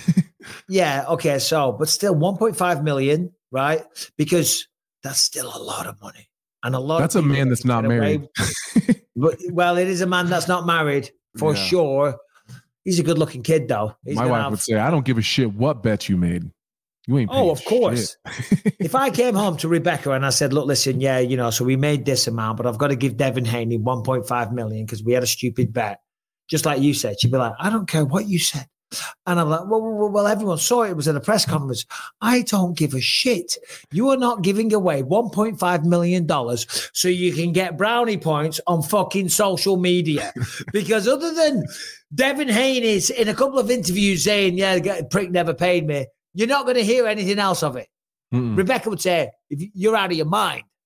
Yeah, okay. So, but still one point five million, right? Because that's still a lot of money. And a lot That's of a man that's not married. But well, it is a man that's not married for yeah. sure. He's a good looking kid though. He's My wife have... would say, I don't give a shit what bet you made. You ain't oh, of course. If I came home to Rebecca and I said, look, listen, yeah, you know, so we made this amount, but I've got to give Devin Haney one point five million because we had a stupid bet. Just like you said, she'd be like, I don't care what you said. And I'm like, well, well, well, everyone saw it. It was at a press conference. I don't give a shit. You are not giving away one point five million dollars so you can get brownie points on fucking social media. Because other than Devin Haney's in a couple of interviews saying, yeah, the prick never paid me, you're not going to hear anything else of it. Mm-mm. Rebecca would say, if you're out of your mind.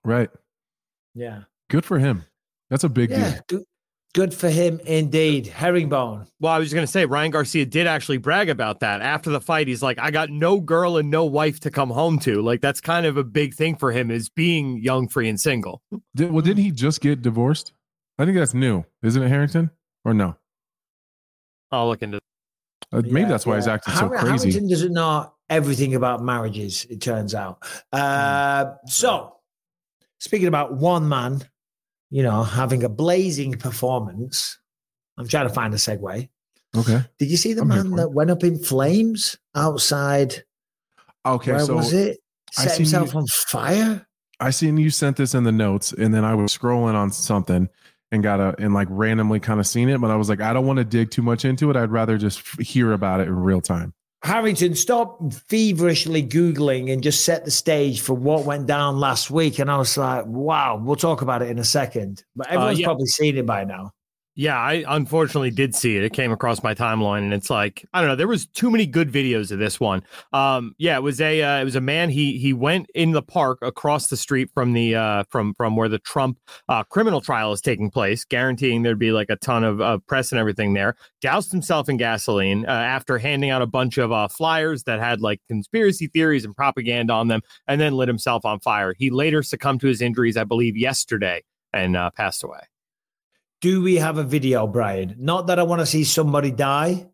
Right. Yeah. Good for him. That's a big yeah, deal. Good, good for him indeed. Herringbone. Well, I was going to say, Ryan Garcia did actually brag about that. After the fight, he's like, I got no girl and no wife to come home to. Like, that's kind of a big thing for him, is being young, free, and single. Did, well, didn't he just get divorced? I think that's new. Isn't it, Harrington? Or no? I'll look into uh, Maybe yeah, that's why yeah. he's acting so crazy. Harrington doesn't know everything about marriages, it turns out. Uh, mm. So, speaking about one man, you know, having a blazing performance, I'm trying to find a segue. Okay. Did you see the I'm man that went up in flames outside? Okay, where so was it? Set himself you, on fire? I seen you sent this in the notes, and then I was scrolling on something and got a and like randomly kind of seen it, but I was like, I don't want to dig too much into it. I'd rather just f- hear about it in real time. Harrington, stop feverishly Googling and just set the stage for what went down last week. And I was like, wow, we'll talk about it in a second. But everyone's uh, yeah. probably seen it by now. Yeah, I unfortunately did see it. It came across my timeline, and it's like, I don't know, there was too many good videos of this one. Um, yeah, it was a uh, it was a man. He he went in the park across the street from the uh, from from where the Trump uh, criminal trial is taking place, guaranteeing there'd be like a ton of uh, press and everything there. Doused himself in gasoline uh, after handing out a bunch of uh, flyers that had like conspiracy theories and propaganda on them, and then lit himself on fire. He later succumbed to his injuries, I believe, yesterday, and uh, passed away. Do we have a video, Brian? Not that I want to see somebody die.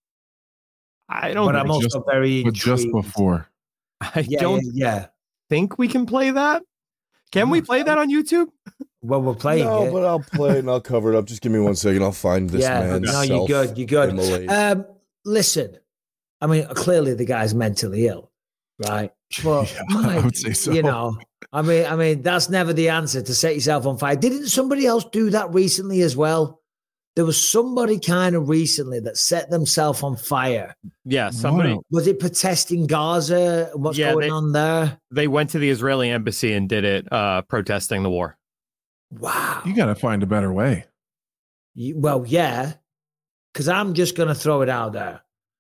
I don't. But I'm also just, very but just before. I yeah, don't yeah, yeah. think we can play that. Can we play that on YouTube? Well, we're playing no, it. but I'll play it and I'll cover it up. Just give me one second. I'll find this yeah, man. No, you're good. You're good. Um, listen, I mean, clearly the guy's mentally ill, right? But yeah, Mike, I would say so. You know, I mean, I mean, that's never the answer to set yourself on fire. Didn't somebody else do that recently as well? There was somebody kind of recently that set themselves on fire. Yeah, somebody. Wow. Was it protesting Gaza? What's yeah, going they, on there? They went to the Israeli embassy and did it, uh, protesting the war. Wow. You got to find a better way. You, well, yeah, because I'm just going to throw it out there.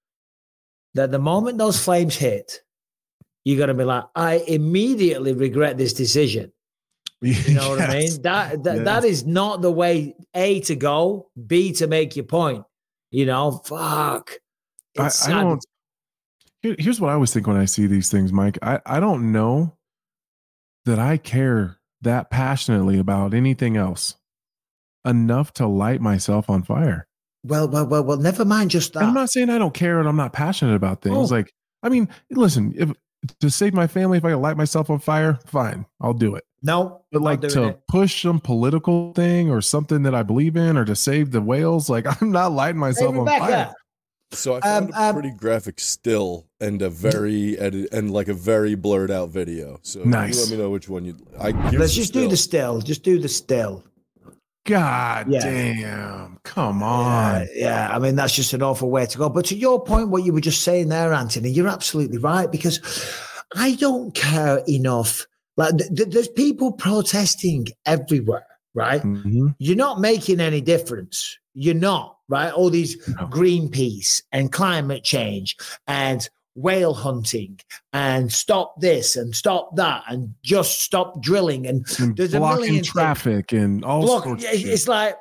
That the moment those flames hit, you're going to be like, I immediately regret this decision. You know what yes. I mean? That that, yes. that is not the way, A, to go, B, to make your point. You know, fuck. I, I don't. Here, here's what I always think when I see these things, Mike. I, I don't know that I care that passionately about anything else enough to light myself on fire. Well, well, well, well, never mind just that. And I'm not saying I don't care and I'm not passionate about things. Oh. Like, I mean, listen, if to save my family, if I can light myself on fire, fine, I'll do it. No, but like to it. push some political thing or something that I believe in, or to save the whales, like I'm not lighting myself hey, on fire. So I found um, a pretty um, graphic still and a very edit and like a very blurred out video. So nice. You let me know which one you. I let's just still. do the still. Just do the still. God yeah. damn! Come on. Yeah, yeah, I mean that's just an awful way to go. But to your point, what you were just saying there, Anthony, you're absolutely right, because I don't care enough. Like th- th- there's people protesting everywhere, right? Mm-hmm. You're not making any difference. You're not, right? All these no. Greenpeace and climate change and whale hunting and stop this and stop that and just stop drilling and, and there's blocking a million traffic things. and all Block, sorts of it's shit. like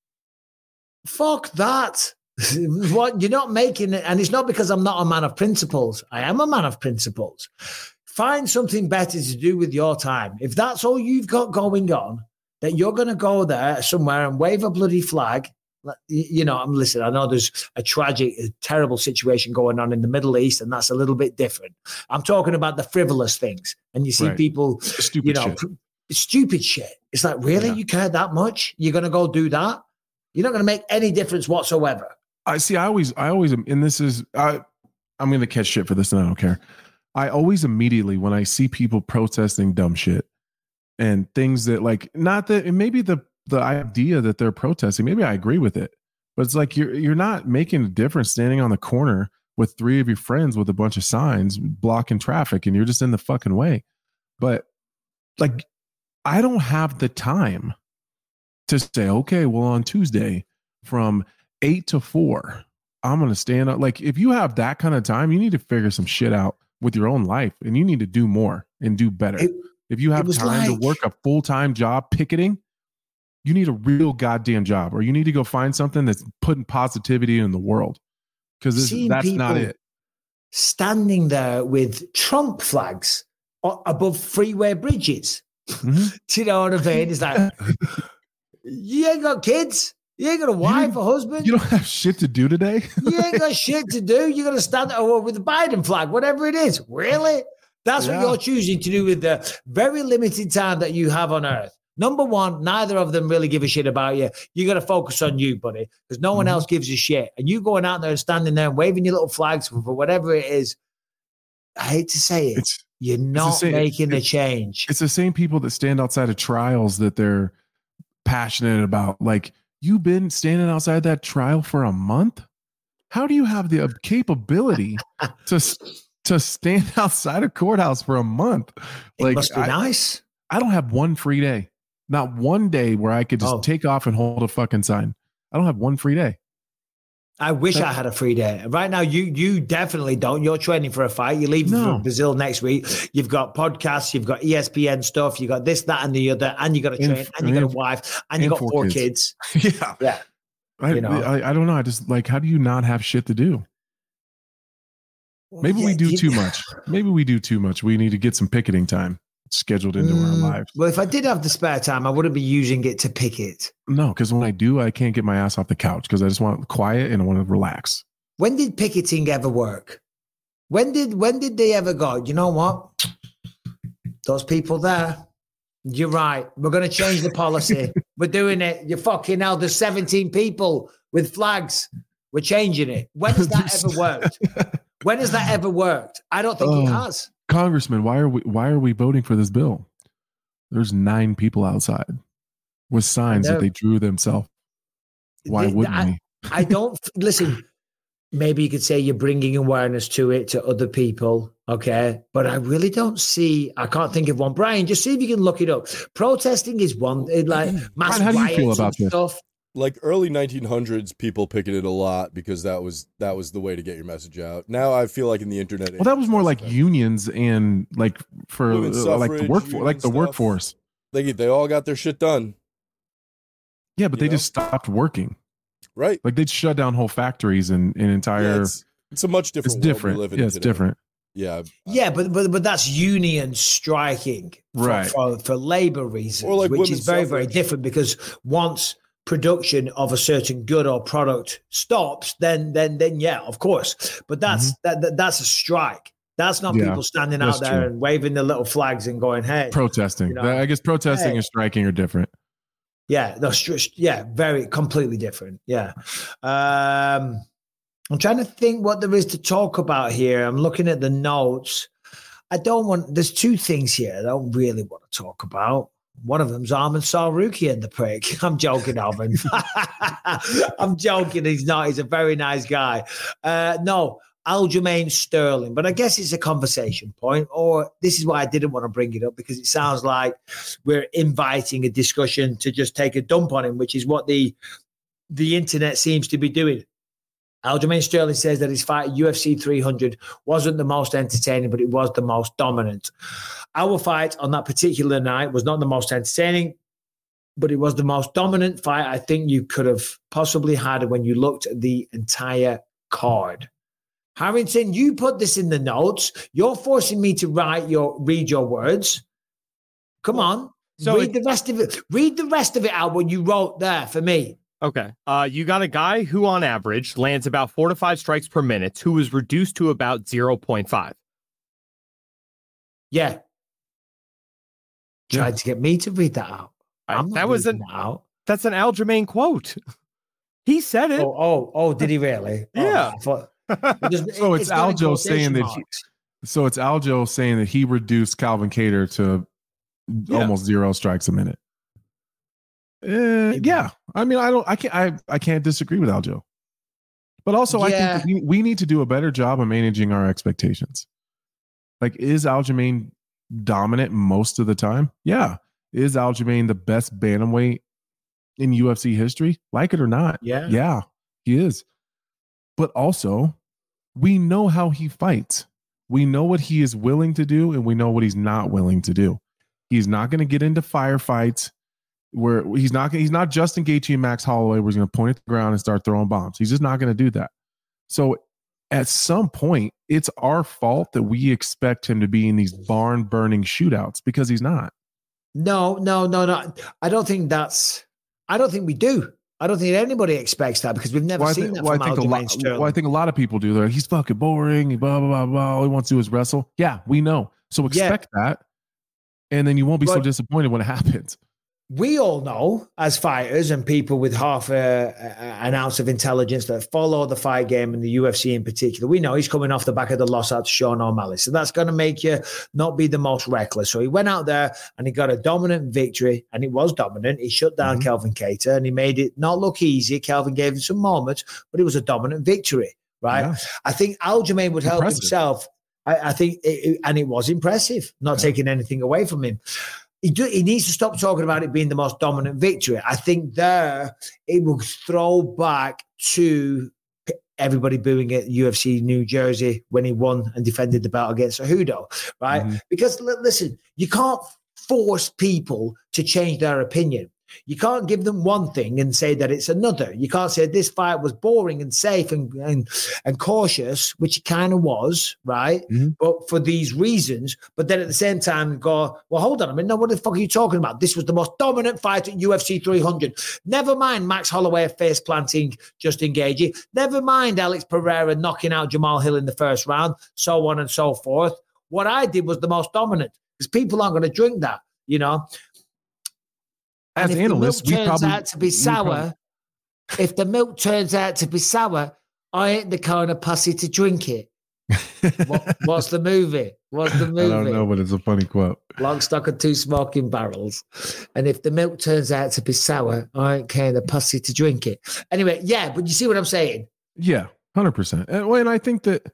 fuck that. What you're not making it, and it's not because I'm not a man of principles. I am a man of principles. Find something better to do with your time. If that's all you've got going on, that you're going to go there somewhere and wave a bloody flag. You know, I'm listening. I know there's a tragic, a terrible situation going on in the Middle East, and that's a little bit different. I'm talking about the frivolous things, and you see right. people, stupid you know, shit. Pr- stupid shit. It's like, really, yeah. you care that much? You're going to go do that? You're not going to make any difference whatsoever. I see. I always, I always, and this is, I, I'm going to catch shit for this, and I don't care. I always immediately, when I see people protesting dumb shit and things that, like, not that, and maybe the the idea that they're protesting, maybe I agree with it, but it's like you're you're not making a difference standing on the corner with three of your friends with a bunch of signs blocking traffic, and you're just in the fucking way. But like, I don't have the time to say, okay, well, on Tuesday from eight to four, I'm going to stand up. Like, if you have that kind of time, you need to figure some shit out with your own life, and you need to do more and do better. It, If you have time like... to work a full-time job picketing, you need a real goddamn job, or you need to go find something that's putting positivity in the world, because that's not it. Standing there with Trump flags above freeway bridges. Mm-hmm. Do you know what I mean? It's like, you ain't got kids. You ain't got a wife, a husband. You don't have shit to do today. You ain't got shit to do. You're going to stand over with the Biden flag, whatever it is. Really? That's yeah. what you're choosing to do with the very limited time that you have on earth. Number one, neither of them really give a shit about you. You got to focus on you, buddy, because no one mm-hmm. else gives a shit. And you going out there and standing there and waving your little flags for, for whatever it is. I hate to say it. It's, you're not same, making a change. It's the same people that stand outside of trials that they're passionate about. Like, you've been standing outside that trial for a month. How do you have the capability to to stand outside a courthouse for a month? Like, it must be I, nice. I don't have one free day. Not one day where I could just oh. take off and hold a fucking sign. I don't have one free day. I wish That's, I had a free day. Right now, you you definitely don't. You're training for a fight. You're leaving no. for Brazil next week. You've got podcasts. You've got E S P N stuff. You got this, that, and the other. And you got a train. And, and you got a wife. And, and you got four, four kids. kids. Yeah, yeah. I, you know? I I don't know. I just like, how do you not have shit to do? Maybe yeah, we do you, too much. Maybe we do too much. We need to get some picketing time scheduled into mm, our lives. Well, if I did have the spare time, I wouldn't be using it to picket. No, because when I do, I can't get my ass off the couch because I just want quiet and I want to relax. When did picketing ever work? When did when did they ever go, you know what? Those people there, you're right. We're going to change the policy. We're doing it. You're fucking hell. There's seventeen people with flags. We're changing it. When has that ever worked? When has that ever worked? I don't think uh, it has. Congressman, why are we why are we voting for this bill? There's nine people outside with signs that they drew themselves. Why wouldn't I, we? I don't listen. Maybe you could say you're bringing awareness to it to other people, okay? But I really don't see. I can't think of one. Brian, just see if you can look it up. Protesting is one. It, like mass Brian, how do you feel about this stuff. Like early nineteen hundreds, people picketed a lot because that was that was the way to get your message out. Now I feel like in the internet, well, that was more like unions and like for uh, like the workforce, like the stuff. workforce. They they all got their shit done. Yeah, but you they know? just stopped working. Right, like they'd shut down whole factories and, and entire. Yeah, it's, it's a much different. It's different. World we live in yeah, it's today. different. Yeah, yeah, but but but that's union striking, for, right? For, for labor reasons, like which is very suffrage. very different because once production of a certain good or product stops, then then then yeah, of course. But that's mm-hmm. that, that that's a strike. That's not yeah, people standing out there true. and waving the little flags and going, "Hey," protesting. You know, I guess protesting hey. and striking are different. Yeah, no, yeah, very completely different. Yeah, um, I'm trying to think what there is to talk about here. I'm looking at the notes. I don't want. There's two things here I don't really want to talk about. One of them's Arman Sarukian, the prick. I'm joking, Alvin. I'm joking. He's not. He's a very nice guy. Uh, no, Aljamain Sterling. But I guess it's a conversation point, or this is why I didn't want to bring it up, because it sounds like we're inviting a discussion to just take a dump on him, which is what the the internet seems to be doing. Aljamain Sterling says that his fight at U F C three hundred wasn't the most entertaining, but it was the most dominant. Our fight on that particular night was not the most entertaining, but it was the most dominant fight I think you could have possibly had when you looked at the entire card. Harrington, you put this in the notes. You're forcing me to write your read your words. Come on. So read it, the rest of it. Read the rest of it out, what you wrote there for me. Okay. Uh, you got a guy who on average lands about four to five strikes per minute, who was reduced to about zero point five. Yeah. Tried yeah. to get me to read that out. I'm that was an that out. That's an Aljamain quote. He said it. Oh, oh, oh did he really? Yeah. Oh, thought, it just, so it's, it's Aljo saying that he, so it's Aljo saying that he reduced Calvin Kattar to yeah. almost zero strikes a minute. Uh, yeah, I mean, I don't, I can't, I, I can't disagree with Aljo, but also yeah. I think we, we need to do a better job of managing our expectations. Like, is Aljamain dominant most of the time? Yeah. Is Aljamain the best bantamweight in U F C history? Like it or not? Yeah, yeah, he is. But also, we know how he fights. We know what he is willing to do, and we know what he's not willing to do. He's not going to get into firefights where he's not he's not Justin Gaethje and Max Holloway where he's going to point at the ground and start throwing bombs. He's just not going to do that. So at some point, it's our fault that we expect him to be in these barn burning shootouts because he's not. No, no, no, no. I don't think that's. I don't think we do. I don't think anybody expects that because we've never well, seen think, that well, from I think a lot, Sterling. Well, I think a lot of people do. They're like, he's fucking boring. He blah, blah, blah, blah. All he wants to do is wrestle. Yeah, we know. So expect yeah. that. And then you won't be but, so disappointed when it happens. We all know as fighters and people with half a, a, an ounce of intelligence that follow the fight game and the U F C in particular, we know he's coming off the back of the loss out to Sean O'Malley. So that's going to make you not be the most reckless. So he went out there and he got a dominant victory, and it was dominant. He shut down mm-hmm. Kelvin Kattar and he made it not look easy. Kelvin gave him some moments, but it was a dominant victory, right? Yeah. I think Aljamain would help impressive. himself. I, I think, it, it, and it was impressive, not yeah. taking anything away from him. He, do, he needs to stop talking about it being the most dominant victory. I think there it will throw back to everybody booing at U F C New Jersey when he won and defended the belt against Cejudo, right? Mm-hmm. Because l- listen, you can't force people to change their opinion. You can't give them one thing and say that it's another. You can't say this fight was boring and safe and and, and cautious, which it kind of was, right? Mm-hmm. But for these reasons, but then at the same time go, well, hold on a minute. No, what the fuck are you talking about? This was the most dominant fight at U F C three hundred. Never mind Max Holloway face planting Justin Gaethje. Never mind Alex Pereira knocking out Jamal Hill in the first round, so on and so forth. What I did was the most dominant because people aren't going to drink that, you know. As and if analysts, the milk we turns probably, out to be sour, probably... if the milk turns out to be sour, I ain't the kind of pussy to drink it. what, what's the movie? What's the movie? I don't know, but it's a funny quote. Lock, stock, and two smoking barrels. And if the milk turns out to be sour, I ain't kind of pussy to drink it. Anyway, yeah, but you see what I'm saying? Yeah, one hundred percent. And, and I think that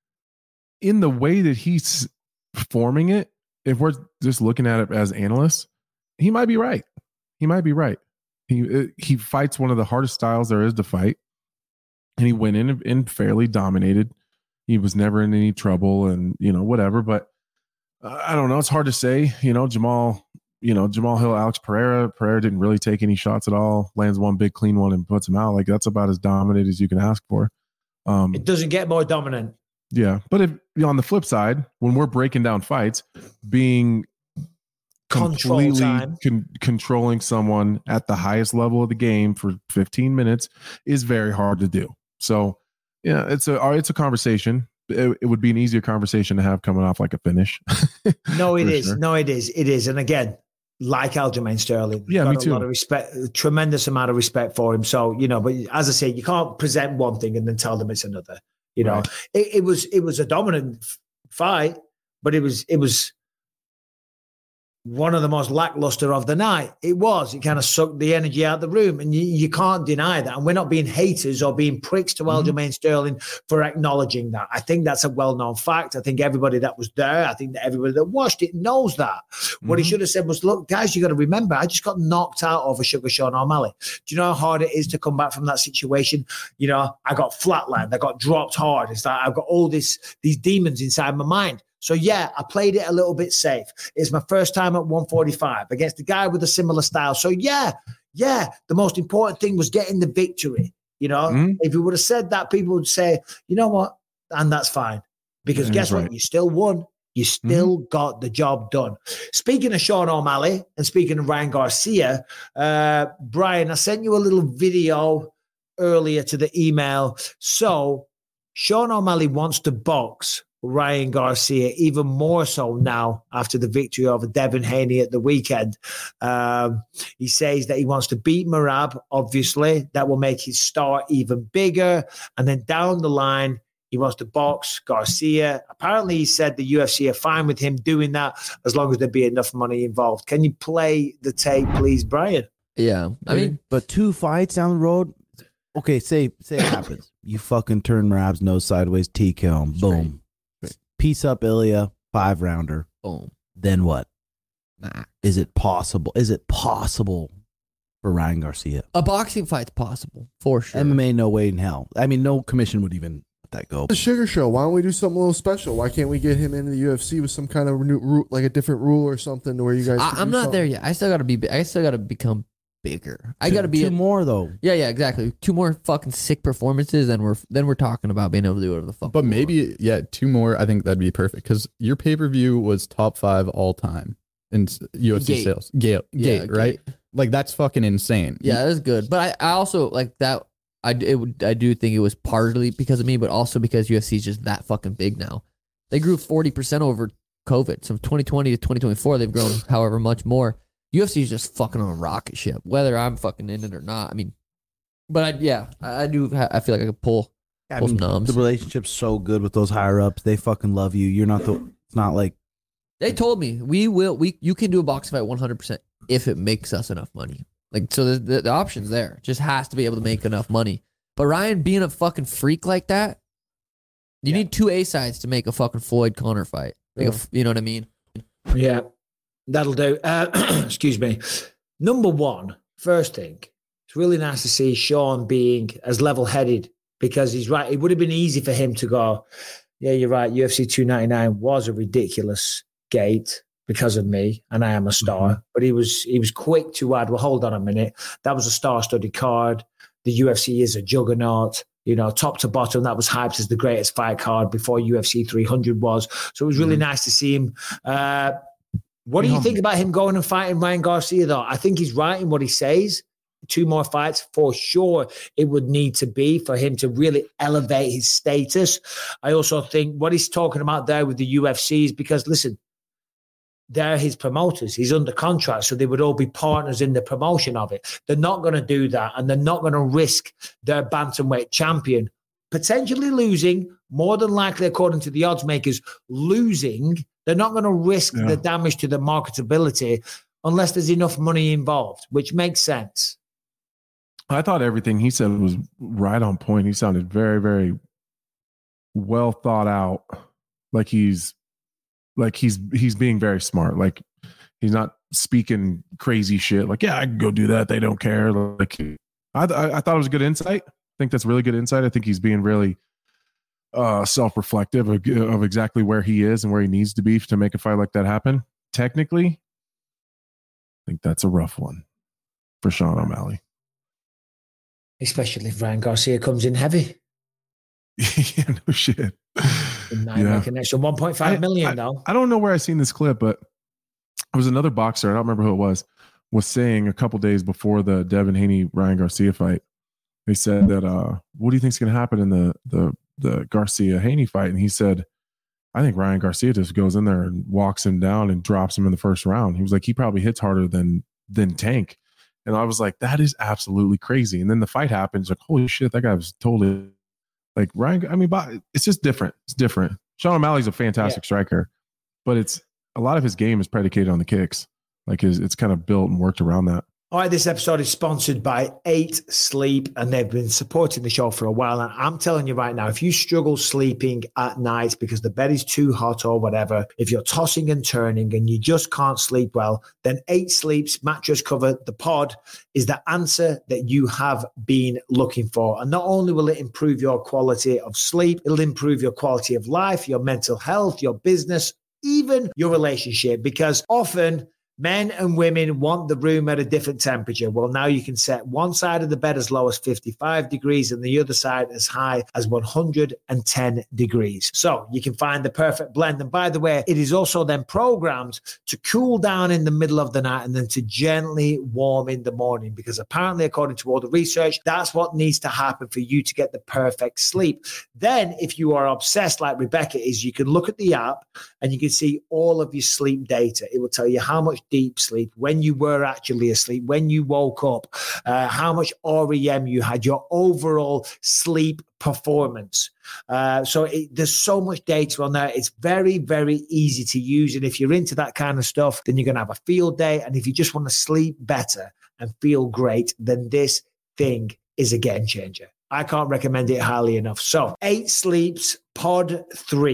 in the way that he's forming it, if we're just looking at it as analysts, he might be right. He might be right. He he fights one of the hardest styles there is to fight, and he went in and fairly dominated. He was never in any trouble, and you know whatever. But uh, I don't know. It's hard to say. You know Jamal. You know Jamal Hill, Alex Pereira. Pereira didn't really take any shots at all. Lands one big clean one and puts him out. Like that's about as dominant as you can ask for. Um, it doesn't get more dominant. Yeah, but if on the flip side, when we're breaking down fights, being completely con- controlling someone at the highest level of the game for fifteen minutes is very hard to do. So, yeah, it's a it's a conversation. It, it would be an easier conversation to have coming off like a finish. no, it is. Sure. No, it is. It is. And again, like Aljamain Sterling, yeah, got me too. A lot of respect, a tremendous amount of respect for him. So, you know, but as I say, you can't present one thing and then tell them it's another. You know, right. it, it was it was a dominant fight, but it was it was. one of the most lackluster of the night. It was. It kind of sucked the energy out of the room, and you, you can't deny that. And we're not being haters or being pricks to mm-hmm. Aljamain Sterling for acknowledging that. I think that's a well-known fact. I think everybody that was there, I think that everybody that watched it knows that. Mm-hmm. What he should have said was, look, guys, you got to remember, I just got knocked out over Sugar Sean O'Malley. Do you know how hard it is to come back from that situation? You know, I got flatlined. I got dropped hard. It's like I've got all this these demons inside my mind. So, yeah, I played it a little bit safe. It's my first time at one forty-five against a guy with a similar style. So, yeah, yeah, the most important thing was getting the victory. You know, mm-hmm. if you would have said that, people would say, you know what? And that's fine. Because yeah, guess what? Right. You still won. You still mm-hmm. got the job done. Speaking of Sean O'Malley and speaking of Ryan Garcia, uh, Brian, I sent you a little video earlier to the email. So, Sean O'Malley wants to box Ryan Garcia even more so now after the victory over Devin Haney at the weekend. Um, he says that he wants to beat Merab, obviously. That will make his star even bigger. And then down the line, he wants to box Garcia. Apparently, he said the U F C are fine with him doing that as long as there be enough money involved. Can you play the tape, please, Brian? Yeah. I mean, but two fights down the road. Okay, say say it happens. You fucking turn Merab's nose sideways, T-kill him. Boom. Piece up Ilya, five rounder. Boom. Then what? Nah. Is it possible? Is it possible for Ryan Garcia? A boxing fight's possible, for sure. M M A, no way in hell. I mean, no commission would even that go. The Sugar Show. Why don't we do something a little special? Why can't we get him into the U F C with some kind of new, like a different rule or something where you guys? I, I'm not something? there yet. I still got to be. I still got to become bigger. I got to be two a, more though. Yeah, yeah, exactly. Two more fucking sick performances, then we're then we're talking about being able to do whatever the fuck. But maybe want. yeah, two more. I think that'd be perfect because your pay per view was top five all time in U F C Gate. sales. Gate, yeah, Gate, right? Gate. Like that's fucking insane. Yeah, that's good. But I, I also like that. I it would I do think it was partly because of me, but also because U F C is just that fucking big now. They grew forty percent over COVID. So from twenty twenty to twenty twenty-four, they've grown however much more. U F C is just fucking on a rocket ship, whether I'm fucking in it or not. I mean, but I, yeah, I, I do. I feel like I could pull, I pull mean, some numbs. The relationship's so good with those higher ups. They fucking love you. You're not the. It's not like they told me we will. We you can do a boxing fight one hundred percent if it makes us enough money. Like so, the, the the option's there. Just has to be able to make enough money. But Ryan being a fucking freak like that, you yeah. need two A sides to make a fucking Floyd Conor fight. Like yeah. a, you know what I mean? Yeah. That'll do. Uh, excuse me. Number one, first thing, it's really nice to see Sean being as level-headed because he's right. It would have been easy for him to go, yeah, you're right. U F C two ninety-nine was a ridiculous gate because of me, and I am a star. Mm-hmm. But he was he was quick to add, well, hold on a minute. That was a star-studded card. The U F C is a juggernaut. You know, top to bottom, that was hyped as the greatest fight card before U F C three hundred was. So it was really mm-hmm. nice to see him. Uh, what do you think about him going and fighting Ryan Garcia, though? I think he's right in what he says. Two more fights, for sure, it would need to be for him to really elevate his status. I also think what he's talking about there with the U F C is because, listen, they're his promoters. He's under contract, so they would all be partners in the promotion of it. They're not going to do that, and they're not going to risk their bantamweight champion potentially losing, more than likely, according to the odds makers, losing. They're not going to risk yeah. the damage to the marketability unless there's enough money involved, which makes sense. I thought everything he said was right on point. He sounded very, very well thought out. Like he's like he's he's being very smart. Like he's not speaking crazy shit. Like, yeah, I can go do that. They don't care. Like I I, I thought it was a good insight. I think that's really good insight. I think he's being really uh, self-reflective of, of exactly where he is and where he needs to be to make a fight like that happen. Technically, I think that's a rough one for Sean O'Malley. Especially if Ryan Garcia comes in heavy. Yeah, no shit. Nine yeah. An extra one point five million, I, though. I, I don't know where I seen this clip, but it was another boxer, I don't remember who it was, was saying a couple days before the Devin Haney-Ryan Garcia fight, they said that, uh, what do you think is going to happen in the the the Garcia-Haney fight? And he said, I think Ryan Garcia just goes in there and walks him down and drops him in the first round. He was like, he probably hits harder than than Tank. And I was like, that is absolutely crazy. And then the fight happens, like, holy shit, that guy was totally like Ryan. I mean, it's just different. It's different. Sean O'Malley's a fantastic yeah. striker, but it's a lot of his game is predicated on the kicks. Like his, it's kind of built and worked around that. All right, this episode is sponsored by eight Sleep, and they've been supporting the show for a while. And I'm telling you right now, if you struggle sleeping at night because the bed is too hot or whatever, if you're tossing and turning and you just can't sleep well, then eight Sleep's mattress cover, the pod, is the answer that you have been looking for. And not only will it improve your quality of sleep, it'll improve your quality of life, your mental health, your business, even your relationship, because often men and women want the room at a different temperature. Well, now you can set one side of the bed as low as fifty-five degrees and the other side as high as one hundred ten degrees. So you can find the perfect blend. And by the way, it is also then programmed to cool down in the middle of the night and then to gently warm in the morning, because apparently, according to all the research, that's what needs to happen for you to get the perfect sleep. Then, if you are obsessed like Rebecca is, you can look at the app and you can see all of your sleep data. It will tell you how much deep sleep, when you were actually asleep, when you woke up, uh, how much R E M you had, your overall sleep performance. Uh, so it, there's so much data on there. It's very, very easy to use. And if you're into that kind of stuff, then you're going to have a field day. And if you just want to sleep better and feel great, then this thing is a game changer. I can't recommend it highly enough. So eight Sleeps Pod three.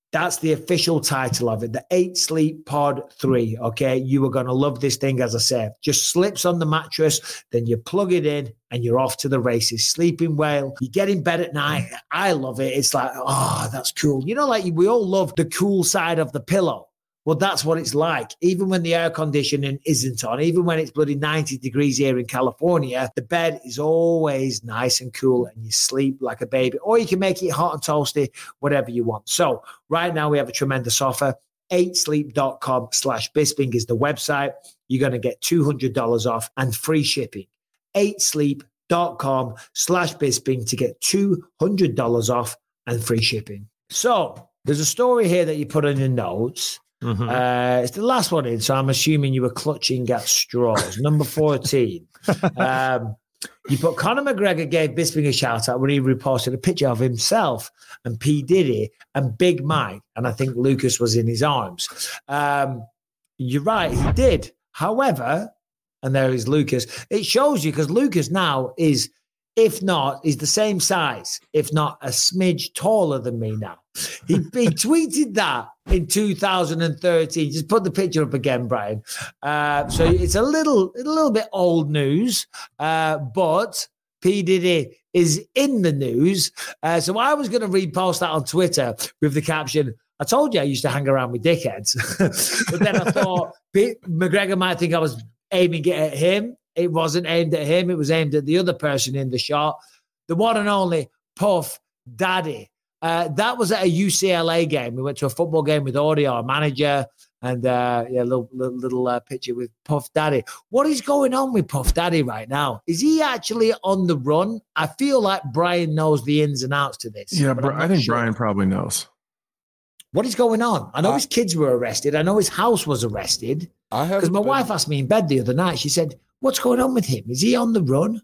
That's the official title of it, the Eight Sleep Pod three, okay? You are going to love this thing, as I said. Just slips on the mattress, then you plug it in, and you're off to the races. Sleeping well, you get in bed at night. I love it. It's like, oh, that's cool. You know, like we all love the cool side of the pillow. Well, that's what it's like. Even when the air conditioning isn't on, even when it's bloody ninety degrees here in California, the bed is always nice and cool and you sleep like a baby. Or you can make it hot and toasty, whatever you want. So right now we have a tremendous offer. eight sleep dot com slash Bisping is the website. You're going to get two hundred dollars off and free shipping. eight sleep dot com slash Bisping to get two hundred dollars off and free shipping. So there's a story here that you put on your notes. Mm-hmm. Uh, it's the last one in, so I'm assuming you were clutching at straws. Number fourteen. um, you put Conor McGregor gave Bisping a shout out when he reposted a picture of himself and P. Diddy and Big Mike, and I think Lucas was in his arms. Um, you're right, he did. However, and there is Lucas, it shows you because Lucas now is, if not, is the same size, if not a smidge taller than me now. He, he tweeted that in two thousand thirteen. Just put the picture up again, Brian. Uh, so it's a little, a little bit old news, uh, but P. Diddy is in the news. Uh, so I was going to repost that on Twitter with the caption, I told you I used to hang around with dickheads. But then I thought P- McGregor might think I was aiming it at him. It wasn't aimed at him. It was aimed at the other person in the shot, the one and only Puff Daddy. Uh, that was at a U C L A game. We went to a football game with Audie, our manager, and uh, yeah, a little, little, little uh, picture with Puff Daddy. What is going on with Puff Daddy right now? Is he actually on the run? I feel like Brian knows the ins and outs to this. Yeah, but I think sure. Brian probably knows. What is going on? I know uh, his kids were arrested. I know his house was arrested. I have because my been... wife asked me in bed the other night. She said, what's going on with him? Is he on the run?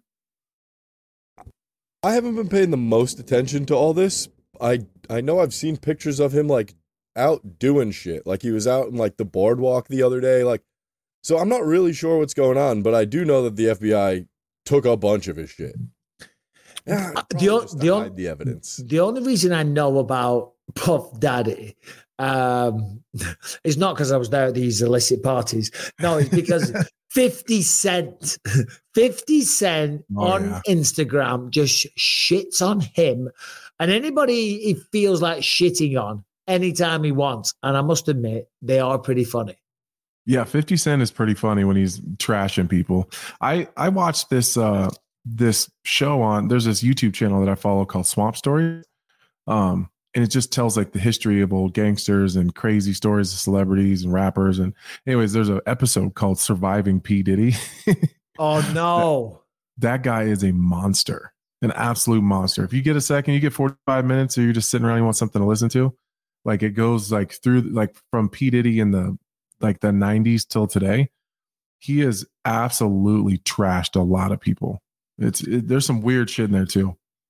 I haven't been paying the most attention to all this. I I know I've seen pictures of him like out doing shit. Like he was out in like the boardwalk the other day. Like, so I'm not really sure what's going on, but I do know that the F B I took a bunch of his shit. Yeah, uh, the, o- the, on, the evidence. The only reason I know about Puff Daddy um, is not because I was there at these illicit parties. No, it's because fifty Cent, fifty Cent oh, on yeah. Instagram just shits on him. And anybody he feels like shitting on anytime he wants. And I must admit, they are pretty funny. Yeah, fifty Cent is pretty funny when he's trashing people. I, I watched this uh, this show on, there's this YouTube channel that I follow called Swamp Story. Um, and it just tells like the history of old gangsters and crazy stories of celebrities and rappers. And anyways, there's an episode called Surviving P. Diddy. Oh, no. that, that guy is a monster. An absolute monster. If you get a second, you get forty-five minutes, or you're just sitting around, you want something to listen to. Like it goes like through, like from P. Diddy in the like the nineties till today. He has absolutely trashed a lot of people. It's it, there's some weird shit in there too.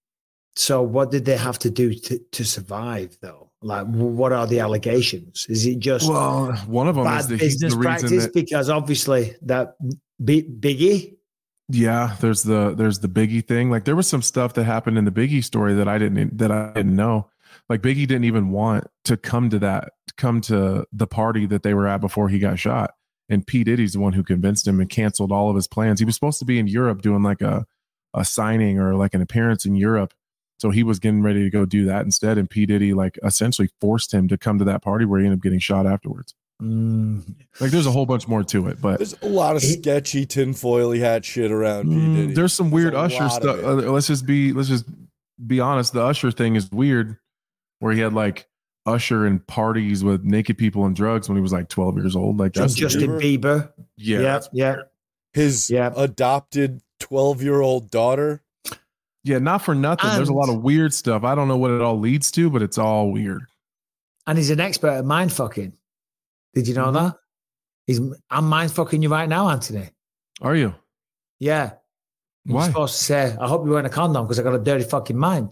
So what did they have to do to, to survive though? Like what are the allegations? Is it just well, one of them bad is the, business the practice that, because obviously that big, Biggie. Yeah, there's the there's the Biggie thing. Like there was some stuff that happened in the Biggie story that I didn't that I didn't know. Like Biggie didn't even want to come to that come to the party that they were at before he got shot. And P. Diddy's the one who convinced him and canceled all of his plans. He was supposed to be in Europe doing like a a signing or like an appearance in Europe. So he was getting ready to go do that instead. And P. Diddy like essentially forced him to come to that party where he ended up getting shot afterwards. Mm. Like there's a whole bunch more to it, but there's a lot of sketchy tinfoily hat shit around. Mm, P. Diddy. There's some weird there's Usher stuff. Uh, let's just be let's just be honest. The Usher thing is weird, where he had like Usher and parties with naked people and drugs when he was like twelve years old. Like that's Justin Bieber. Bieber. Yeah, yeah, yeah. His yeah. adopted twelve year old daughter. Yeah, not for nothing. And there's a lot of weird stuff. I don't know what it all leads to, but it's all weird. And he's an expert at mind fucking. Did you know mm-hmm. that? He's I'm mind fucking you right now, Anthony. Are you? Yeah. Why? You're supposed to say, I hope you're wearing a condom because I got a dirty fucking mind.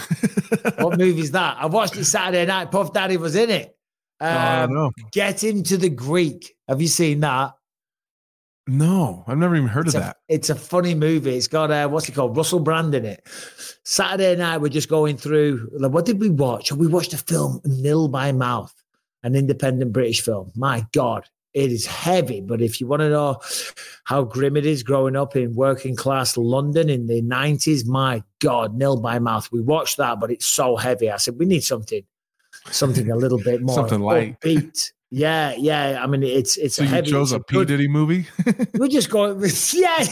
What movie is that? I watched it Saturday night. Puff Daddy was in it. Um, oh, I don't know. Get Him to the Greek. Have you seen that? No, I've never even heard it's of a, that. It's a funny movie. It's got uh, what's it called? Russell Brand in it. Saturday night, we're just going through. Like, what did we watch? We watched a film, Nil by Mouth, an independent British film. My God, it is heavy. But if you want to know how grim it is growing up in working class London in the nineties, my God, Nil by Mouth. We watched that, but it's so heavy. I said, we need something, something a little bit more something light. Upbeat. Yeah, yeah. I mean, it's it's so a heavy. You chose a P good, Diddy movie. We're just going, yeah,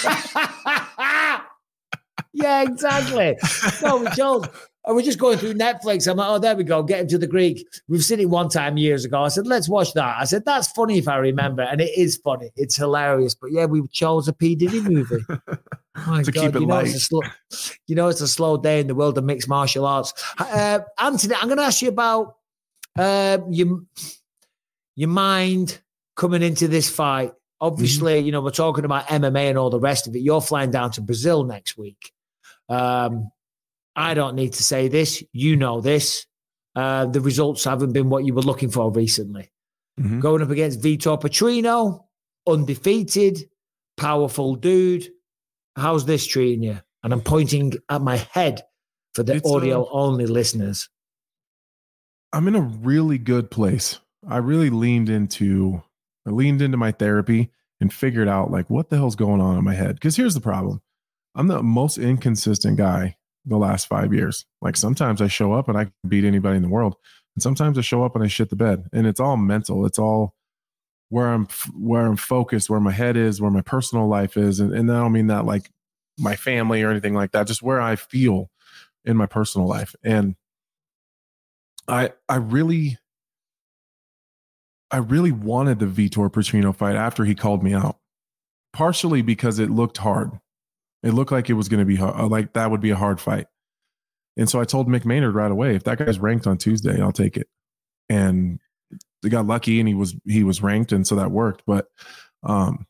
yeah, exactly. No, we chose. And we're just going through Netflix. I'm like, oh, there we go. Get into the Greek. We've seen it one time years ago. I said, let's watch that. I said, that's funny if I remember, and it is funny. It's hilarious. But yeah, we chose a P Diddy movie. My to God, keep it you know, light. it's a slow, you know, it's a slow day in the world of mixed martial arts. Uh, Anthony, I'm going to ask you about uh, your. Your mind coming into this fight. Obviously, mm-hmm. you know, we're talking about M M A and all the rest of it. You're flying down to Brazil next week. Um, I don't need to say this. You know this. Uh, the results haven't been what you were looking for recently. Mm-hmm. Going up against Vitor Petrino, undefeated, powerful dude. How's this treating you? And I'm pointing at my head for the audio-only uh, listeners. I'm in a really good place. I really leaned into, I leaned into my therapy and figured out like what the hell's going on in my head. Because here's the problem. I'm the most inconsistent guy the last five years. Like sometimes I show up and I can beat anybody in the world. And sometimes I show up and I shit the bed, and it's all mental. It's all where I'm, where I'm focused, where my head is, where my personal life is. And, and I don't mean that like my family or anything like that, just where I feel in my personal life. And I, I really, I really wanted the Vitor Petrino fight after he called me out, partially because it looked hard. It looked like it was going to be hard, like that would be a hard fight. And so I told Mick Maynard right away, if that guy's ranked on Tuesday, I'll take it. And they got lucky and he was, he was ranked. And so that worked. But um,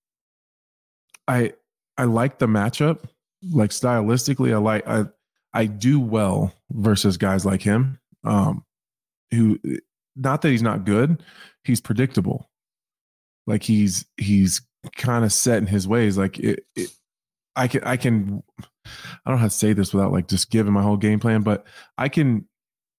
I, I like the matchup, like stylistically, I like, I, I do well versus guys like him um, who, not that he's not good, he's predictable. Like he's he's kind of set in his ways. Like it, it, I can I can I don't know how to say this without like just giving my whole game plan, but I can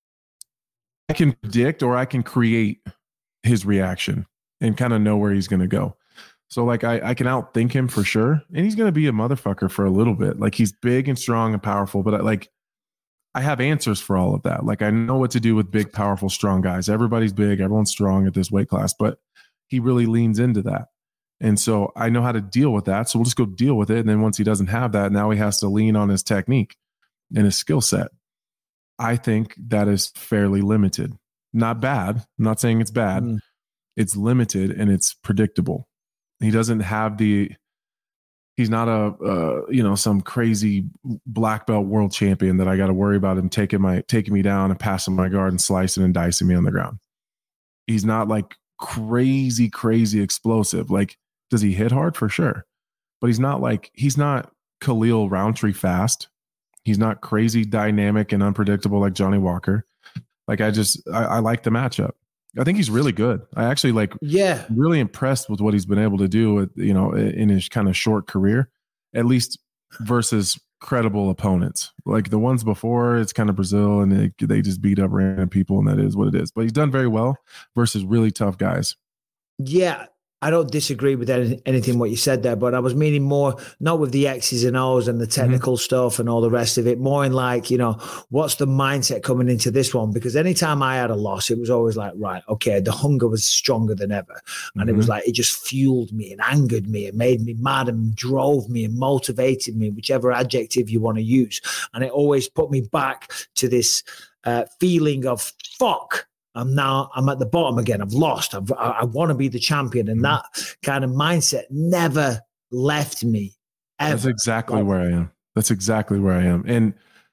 I can predict or I can create his reaction and kind of know where he's going to go. So like I I can outthink him for sure, and he's going to be a motherfucker for a little bit. Like he's big and strong and powerful, but I, like. I have answers for all of that. Like I know what to do with big, powerful, strong guys. Everybody's big. Everyone's strong at this weight class, but he really leans into that. And so I know how to deal with that. So we'll just go deal with it. And then once he doesn't have that, now he has to lean on his technique and his skill set. I think that is fairly limited. Not bad. I'm not saying it's bad. Mm. It's limited and it's predictable. He doesn't have the, he's not a, uh, you know, some crazy black belt world champion that I got to worry about him taking my, taking me down and passing my guard and slicing and dicing me on the ground. He's not like crazy, crazy explosive. Like, does he hit hard? For sure. But he's not like, he's not Khalil Roundtree fast. He's not crazy dynamic and unpredictable like Johnny Walker. Like I just, I, I like the matchup. I think he's really good. I actually like, yeah, really impressed with what he's been able to do with, you know, in his kind of short career, at least versus credible opponents. Like the ones before, it's kind of Brazil and they, they just beat up random people, and that is what it is. But he's done very well versus really tough guys. Yeah. I don't disagree with any, anything what you said there, but I was meaning more, not with the X's and O's and the technical mm-hmm. stuff and all the rest of it, more in like, you know, what's the mindset coming into this one? Because anytime I had a loss, it was always like, right, okay, the hunger was stronger than ever. And mm-hmm. it was like, it just fueled me and angered me and made me mad and drove me and motivated me, whichever adjective you want to use. And it always put me back to this uh, feeling of fuck. I'm now, I'm at the bottom again. I've lost. I've, I, I want to be the champion. And that kind of mindset never left me ever. That's exactly like, where I am. That's exactly where I am. And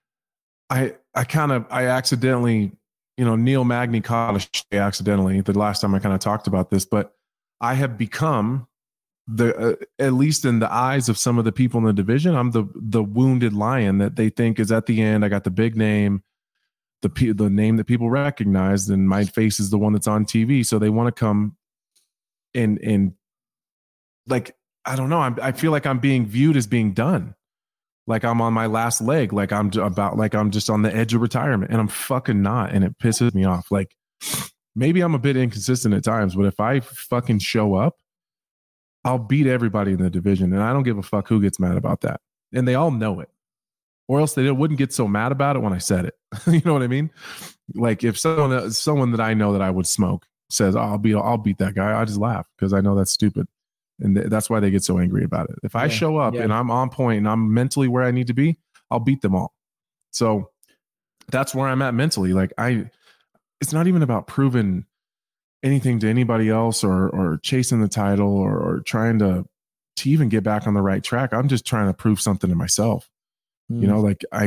I, I kind of, I accidentally, you know, Neil Magny caught a accidentally the last time I kind of talked about this, but I have become the, uh, at least in the eyes of some of the people in the division, I'm the, the wounded lion that they think is at the end. I got the big name. The, the name that people recognize, and my face is the one that's on T V. So they want to come and, and like, I don't know. I'm, I feel like I'm being viewed as being done. Like I'm on my last leg. Like I'm about, like I'm just on the edge of retirement, and I'm fucking not. And it pisses me off. Like maybe I'm a bit inconsistent at times, but if I fucking show up, I'll beat everybody in the division. And I don't give a fuck who gets mad about that. And they all know it. Or else they wouldn't get so mad about it when I said it. You know what I mean? Like if someone someone that I know that I would smoke says, oh, I'll beat I'll beat that guy, I just laugh because I know that's stupid. And th- that's why they get so angry about it. If I yeah, show up yeah. and I'm on point and I'm mentally where I need to be, I'll beat them all. So that's where I'm at mentally. Like I, it's not even about proving anything to anybody else or or chasing the title or, or trying to to even get back on the right track. I'm just trying to prove something to myself. Mm. You know, like I,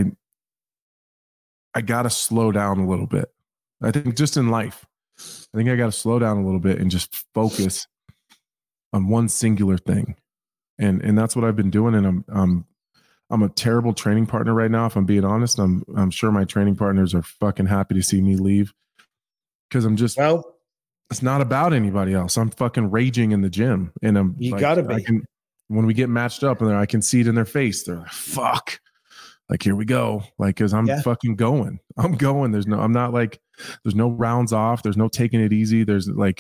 I got to slow down a little bit. I think just in life, I think I got to slow down a little bit and just focus on one singular thing. And, and that's what I've been doing. And I'm, I'm, I'm a terrible training partner right now. If I'm being honest, I'm, I'm sure my training partners are fucking happy to see me leave because I'm just, well, it's not about anybody else. I'm fucking raging in the gym and I'm, you like, gotta be. I can, when we get matched up and I can see it in their face, they're like, fuck. Like, here we go. Like, cause I'm yeah. fucking going, I'm going. There's no, I'm not like, there's no rounds off. There's no taking it easy. There's like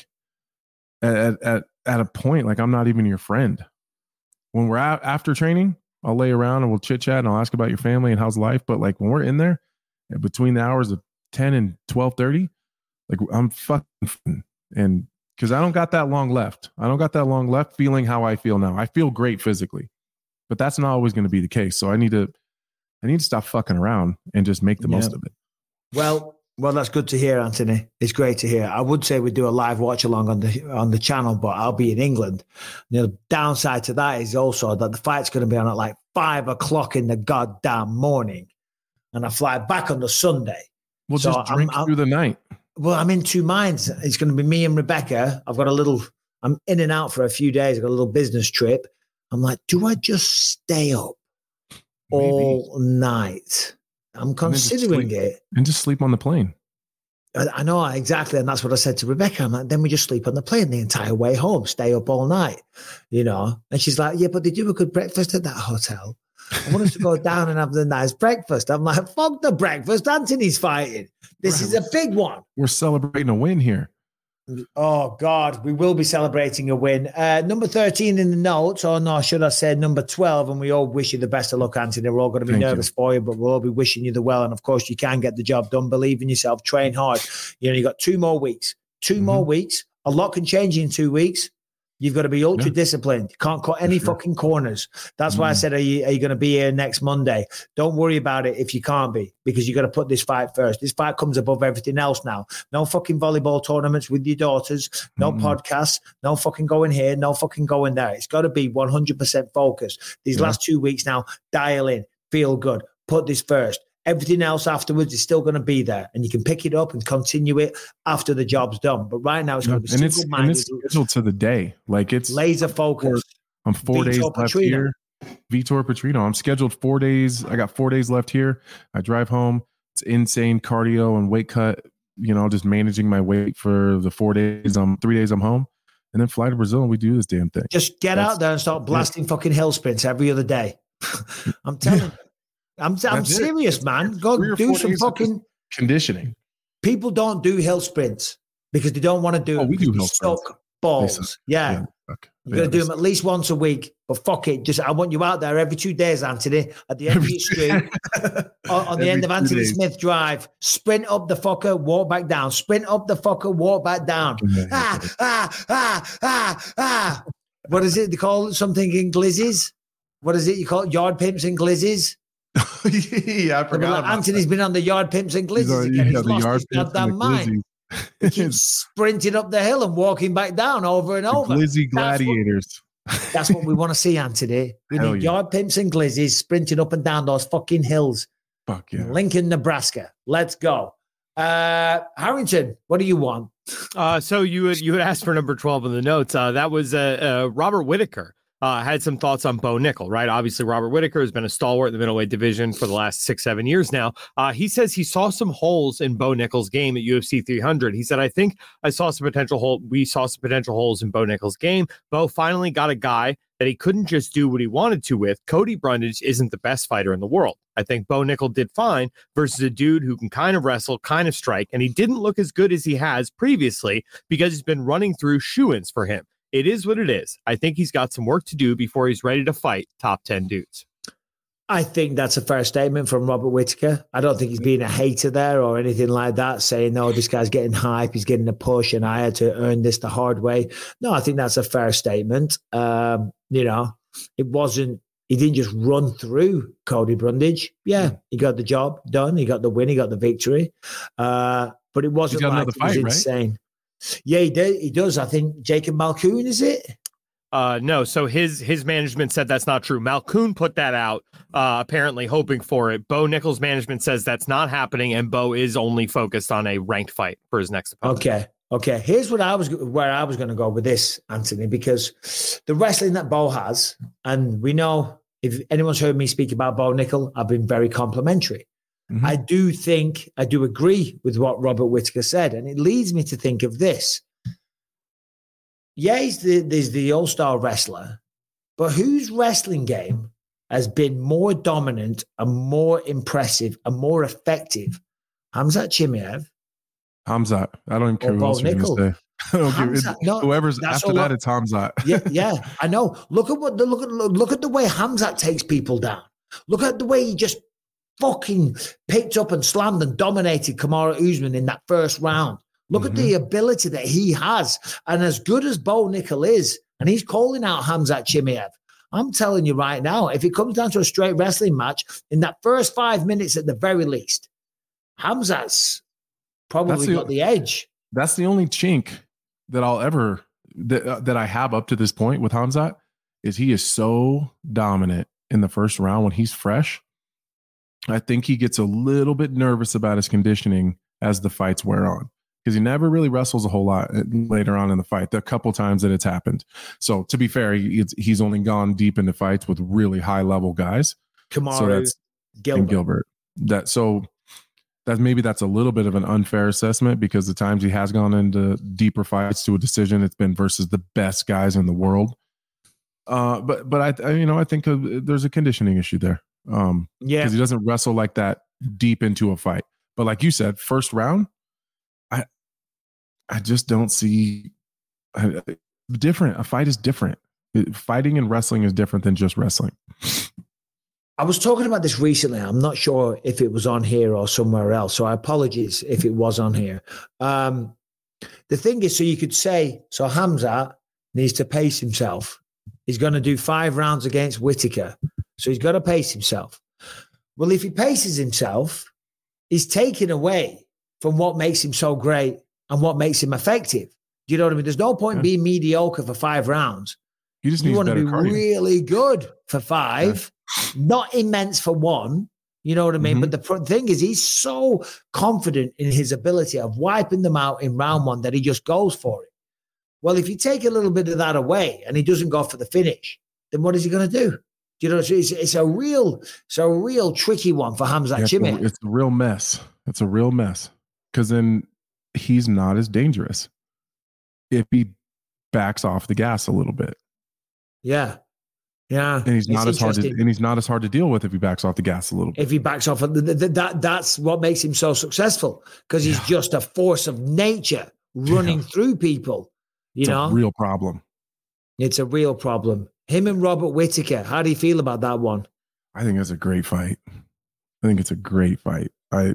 at, at, at a point, like I'm not even your friend. When we're out after training, I'll lay around and we'll chit chat and I'll ask about your family and how's life. But like when we're in there between the hours of ten and twelve thirty, like I'm fucking, and cause I don't got that long left. I don't got that long left feeling how I feel now. I feel great physically, but that's not always going to be the case. So I need to, I need to stop fucking around and just make the yeah. most of it. Well, well, that's good to hear, Anthony. It's great to hear. I would say we do a live watch along on the on the channel, but I'll be in England. You know, the downside to that is also that the fight's going to be on at like five o'clock in the goddamn morning, and I fly back on the Sunday. We'll so just drink I'm, through I'm, the night. Well, I'm in two minds. It's going to be me and Rebecca. I've got a little. I'm in and out for a few days. I've got a little business trip. I'm like, do I just stay up Maybe. all night? I'm considering and it. And just sleep on the plane. I, I know, exactly. And that's what I said to Rebecca. I'm like, then we just sleep on the plane the entire way home, stay up all night, you know? And she's like, yeah, but they do a good breakfast at that hotel. I want us to go down and have the nice breakfast. I'm like, fuck the breakfast. Anthony's fighting. This right. is a big one. We're celebrating a win here. Oh, God, we will be celebrating a win. Uh, number thirteen in the notes, or no, should I say number twelve, and we all wish you the best of luck, Anthony. We're all going to be Thank nervous you. for you, but we'll all be wishing you the well. And, of course, you can get the job done. Believe in yourself. Train hard. You know, you've got two more weeks. Two mm-hmm. more weeks. A lot can change in two weeks. You've got to be ultra yeah. disciplined. You can't cut any sure. fucking corners. That's mm. why I said, are you, are you going to be here next Monday? Don't worry about it if you can't be, because you got to put this fight first. This fight comes above everything else now. No fucking volleyball tournaments with your daughters. No mm. podcasts. No fucking going here. No fucking going there. It's got to be one hundred percent focus. These yeah. last two weeks now, dial in, feel good, put this first. Everything else afterwards is still going to be there, and you can pick it up and continue it after the job's done. But right now, it's going to be and it's, and it's scheduled to the day. Like it's laser focus. I'm four Vitor days left Petrino. here. Vitor Petrino. I'm scheduled four days. I got four days left here. I drive home. It's insane cardio and weight cut. You know, just managing my weight for the four days. I'm three days. I'm home, and then fly to Brazil. And we do this damn thing. Just get That's, out there and start blasting yeah. fucking hill sprints every other day. I'm telling you. I'm, I'm serious, it. man. Go do some fucking conditioning. People don't do hill sprints because they don't want to do oh, it. We do hill stuck sprints. balls. Yeah. yeah. Okay. You're going to do them at least once a week, but fuck it. Just I want you out there every two days, Anthony, at the end of your street, on, on the end of Anthony days. Smith Drive. Sprint up the fucker, walk back down. Sprint up the fucker, walk back down. ah, ah, ah, ah, ah. What is it? They call it something in glizzes? What is it? You call it yard pimps and glizzes? yeah, I forgot. Like Anthony's that. been on the yard pimps and glizzes He's, again. Yeah, He's lost his goddamn mind. He keeps sprinting up the hill and walking back down over and the over. Glizzy gladiators. That's what, that's what we want to see, Anthony. We Hell need yeah. yard pimps and glizzes sprinting up and down those fucking hills. Fuck yeah. Lincoln, Nebraska. Let's go. Uh, Harrington, what do you want? Uh, so you had, you had asked for number twelve in the notes. Uh, that was uh, uh, Robert Whitaker. uh, had some thoughts on Bo Nickel, right? Obviously, Robert Whittaker has been a stalwart in the middleweight division for the last six, seven years now. Uh, he says he saw some holes in Bo Nickel's game at U F C three hundred. He said, I think I saw some potential hole. We saw some potential holes in Bo Nickel's game. Bo finally got a guy that he couldn't just do what he wanted to with. Cody Brundage isn't the best fighter in the world. I think Bo Nickel did fine versus a dude who can kind of wrestle, kind of strike, and he didn't look as good as he has previously because he's been running through shoo-ins for him. It is what it is. I think he's got some work to do before he's ready to fight top ten dudes. I think that's a fair statement from Robert Whittaker. I don't think he's being a hater there or anything like that, saying, no, this guy's getting hype, he's getting a push, and I had to earn this the hard way. No, I think that's a fair statement. Um, you know, it wasn't, he didn't just run through Cody Brundage. Yeah, he got the job done. He got the win. He got the victory. Uh, but it wasn't like it was fight, insane. Right? Yeah, he did. He does. I think Jacob Malkoun, is it? Uh, no. So his his management said that's not true. Malkoun put that out, uh, apparently hoping for it. Bo Nickel's management says that's not happening, and Bo is only focused on a ranked fight for his next opponent. Okay. Okay. Here's what I was where I was going to go with this, Anthony, because the wrestling that Bo has, and we know if anyone's heard me speak about Bo Nickel, I've been very complimentary. Mm-hmm. I do think, I do agree with what Robert Whittaker said, and it leads me to think of this. Yeah, he's the, there's the all-star wrestler, but whose wrestling game has been more dominant and more impressive and more effective? Khamzat Chimaev. Khamzat. I don't even care who else you're going to say. I don't Khamzat, it, no, whoever's after that, it's Khamzat. yeah, yeah, I know. Look at what the look at look at the way Khamzat takes people down. Look at the way he just fucking picked up and slammed and dominated Kamaru Usman in that first round. Look mm-hmm. at the ability that he has. And as good as Bo Nickel is, and he's calling out Khamzat Chimaev, I'm telling you right now, if it comes down to a straight wrestling match, in that first five minutes at the very least, Khamzat's probably the, got the edge. That's the only chink that I'll ever, that, uh, that I have up to this point with Khamzat, is he is so dominant in the first round when he's fresh. I think he gets a little bit nervous about his conditioning as the fights wear on, because he never really wrestles a whole lot later on in the fight, the couple times that it's happened. So to be fair, he, he's only gone deep into fights with really high level guys. Kamaru, so that's Gilbert. Gilbert. That, so that maybe that's a little bit of an unfair assessment, because the times he has gone into deeper fights to a decision, it's been versus the best guys in the world. Uh, but, but I, I, you know, I think uh, there's a conditioning issue there. Um, yeah, because he doesn't wrestle like that deep into a fight. But like you said, first round, I I just don't see I, different. A fight is different. Fighting and wrestling is different than just wrestling. I was talking about this recently. I'm not sure if it was on here or somewhere else, so I apologize if it was on here. Um, the thing is, so you could say, so Khamzat needs to pace himself. He's going to do five rounds against Whittaker. So he's got to pace himself. Well, if he paces himself, he's taken away from what makes him so great and what makes him effective. Do you know what I mean? There's no point yeah. being mediocre for five rounds. You just you need want to be cardio. really good for five, yeah. not immense for one. You know what I mean? Mm-hmm. But the thing is, he's so confident in his ability of wiping them out in round one that he just goes for it. Well, if you take a little bit of that away and he doesn't go for the finish, then what is he going to do? You know, it's, it's a real, it's a real tricky one for Khamzat yeah, Chimaev. It's a real mess. It's a real mess, because then he's not as dangerous if he backs off the gas a little bit. Yeah, yeah, and he's not as hard to, and he's not as hard to deal with if he backs off the gas a little bit. If he backs off, that, that that's what makes him so successful, because he's yeah. just a force of nature running yeah. through people. You it's know, a real problem. It's a real problem. Him and Robert Whittaker, how do you feel about that one? I think it's a great fight. I think it's a great fight. I,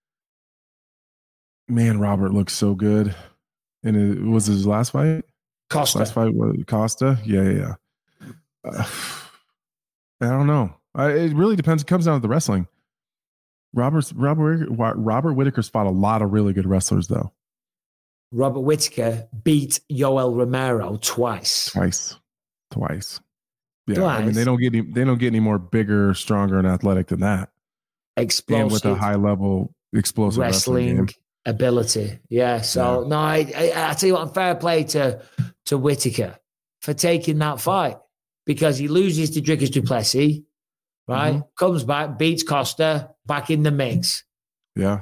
man, Robert looks so good. And it was his last fight? Costa. Last fight was Costa? Yeah, yeah, yeah. Uh, I don't know. I, it really depends. It comes down to the wrestling. Robert's, Robert, Robert Whittaker's fought a lot of really good wrestlers, though. Robert Whittaker beat Yoel Romero twice. Twice. Twice. Yeah, Twice. I mean, they don't get any, they don't get any more bigger, stronger, and athletic than that. Explosive, and with a high level explosive wrestling, wrestling ability. Yeah. So yeah. no, I, I I tell you what, I'm fair play to to Whittaker for taking that fight. because he loses to Dricus du Plessis, right? Mm-hmm. Comes back, beats Costa, back in the mix. Yeah.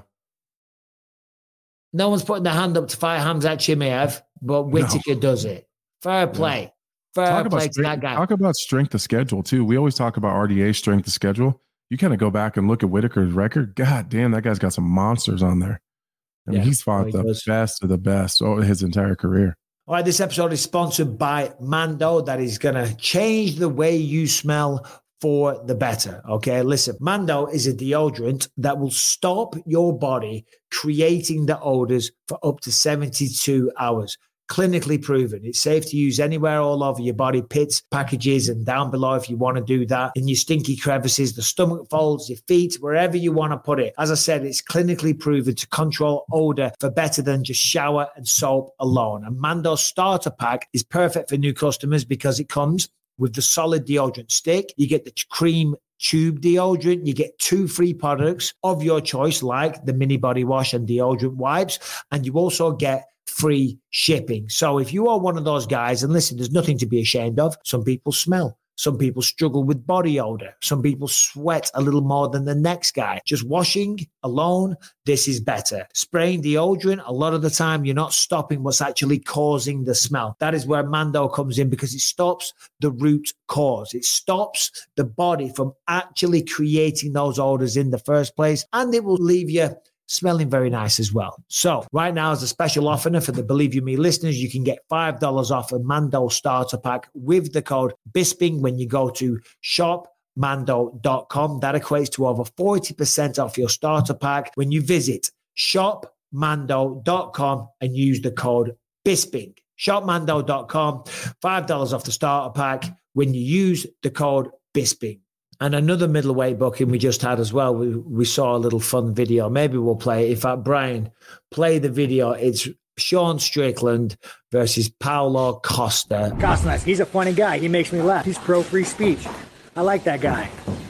No one's putting their hand up to fight Khamzat Chimaev, but Whittaker no. does it. Fair play. Yeah. Fair talk play about to that guy. Talk about strength of schedule, too. We always talk about R D A strength of schedule. You kind of go back and look at Whittaker's record. God damn, that guy's got some monsters on there. I mean, yeah, he's fought he the does. best of the best over his entire career. All right, this episode is sponsored by Mando. That is going to change the way you smell for the better. Okay, listen, Mando is a deodorant that will stop your body creating the odors for up to seventy-two hours. Clinically proven. It's safe to use anywhere all over your body, pits, packages, and down below if you want to do that. In your stinky crevices, the stomach folds, your feet, wherever you want to put it. As I said, it's clinically proven to control odor for better than just shower and soap alone. And Mando Starter Pack is perfect for new customers because it comes with the solid deodorant stick. You get the cream tube deodorant. You get two free products of your choice, like the mini body wash and deodorant wipes. And you also get free shipping. So if you are one of those guys, and listen, there's nothing to be ashamed of. Some people smell. Some people struggle with body odor. Some people sweat a little more than the next guy. Just washing alone, this is better. Spraying deodorant, a lot of the time, you're not stopping what's actually causing the smell. That is where Mando comes in because it stops the root cause. It stops the body from actually creating those odors in the first place, and it will leave you smelling very nice as well. So right now, as a special offer for the Believe You Me listeners, you can get five dollars off a Mando starter pack with the code Bisping when you go to shop mando dot com. That equates to over forty percent off your starter pack when you visit shop mando dot com and use the code Bisping. shop mando dot com, five dollars off the starter pack when you use the code Bisping. And another middleweight booking we just had as well. We we saw a little fun video. Maybe we'll play it. In fact, Brian, play the video. It's Sean Strickland versus Paulo Costa. Costa, he's a funny guy. He makes me laugh. He's pro free speech. I like that guy.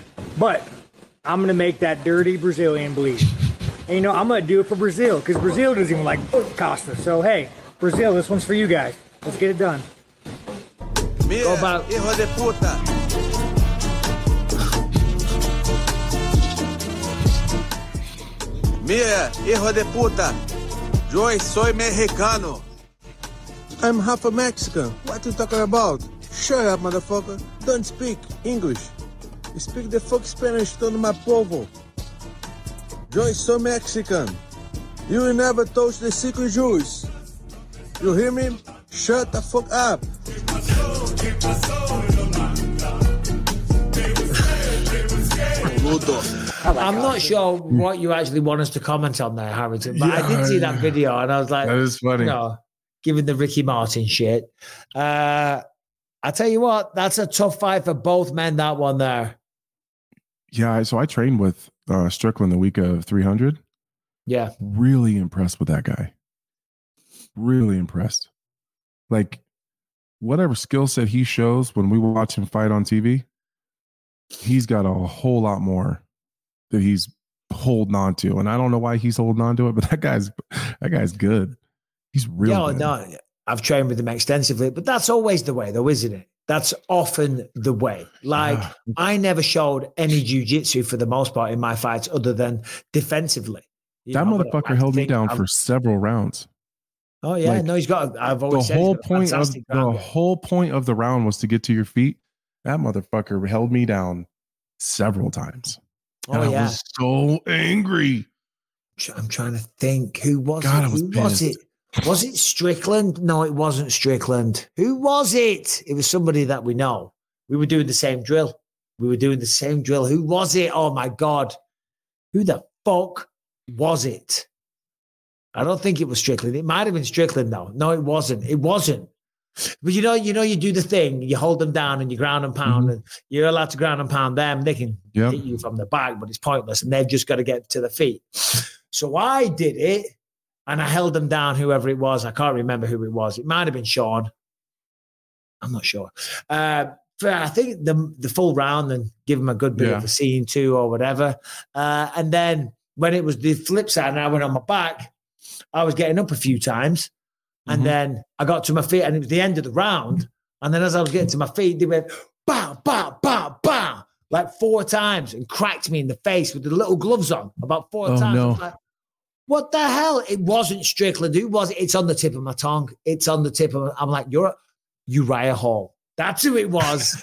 But I'm going to make that dirty Brazilian bleed. And, you know, I'm going to do it for Brazil because Brazil doesn't even like Costa. So, hey, Brazil, this one's for you guys. Let's get it done. Mira, Go about- hijo de puta. Mira, hijo de puta. Yo soy mexicano. I'm half a Mexican. What you talking about? Shut up, motherfucker. Don't speak English. Speak the fuck Spanish to my povo. Yo soy Mexican. You will never touch the secret Jews. You hear me? Shut the fuck up. I'm not sure what you actually want us to comment on there, Harrington, but yeah, I did see that video and I was like, that is funny. You know, giving the Ricky Martin shit. Uh, I tell you what, that's a tough fight for both men, that one there. Yeah, so I trained with uh, Strickland the week of three hundred. Yeah. Really impressed with that guy. Really impressed. Like, whatever skill set he shows when we watch him fight on T V, he's got a whole lot more that he's holding on to. And I don't know why he's holding on to it, but that guy's that guy's good. He's really yeah, good. No, I've trained with him extensively, but that's always the way though, isn't it? That's often the way. Like, yeah. I never showed any jiu-jitsu for the most part in my fights other than defensively. You that know, motherfucker held me down I'm, for several rounds. Oh yeah, like, no, he's got. I've always the said whole point of the ground. whole point of the round was to get to your feet. That motherfucker held me down several times. Oh and yeah, I was so angry. I'm trying to think. Who was God, it? I was Who pissed. was it? Was it Strickland? No, it wasn't Strickland. Who was it? It was somebody that we know. We were doing the same drill. We were doing the same drill. Who was it? Oh my God. Who the fuck was it? I don't think it was Strickland. It might have been Strickland though. No, it wasn't. It wasn't. But you know, you know, you do the thing, you hold them down and you ground and pound, mm-hmm. and you're allowed to ground and pound them. They can yep. hit you from the back, but it's pointless. And they've just got to get to the feet. So I did it and I held them down, whoever it was. I can't remember who it was. It might have been Sean. I'm not sure. Uh, for, I think the the full round and give him a good bit yeah. of a scene too or whatever. Uh, and then when it was the flip side and I went on my back, I was getting up a few times. And mm-hmm. then I got to my feet and it was the end of the round. And then as I was getting to my feet, they went, bam, bam, bam, bam, like four times and cracked me in the face with the little gloves on about four Oh, times. no. I'm like, what the hell? It wasn't Strickland. Who was it? It's on the tip of my tongue. It's on the tip of my, I'm like, you're Uriah Hall. That's who it was.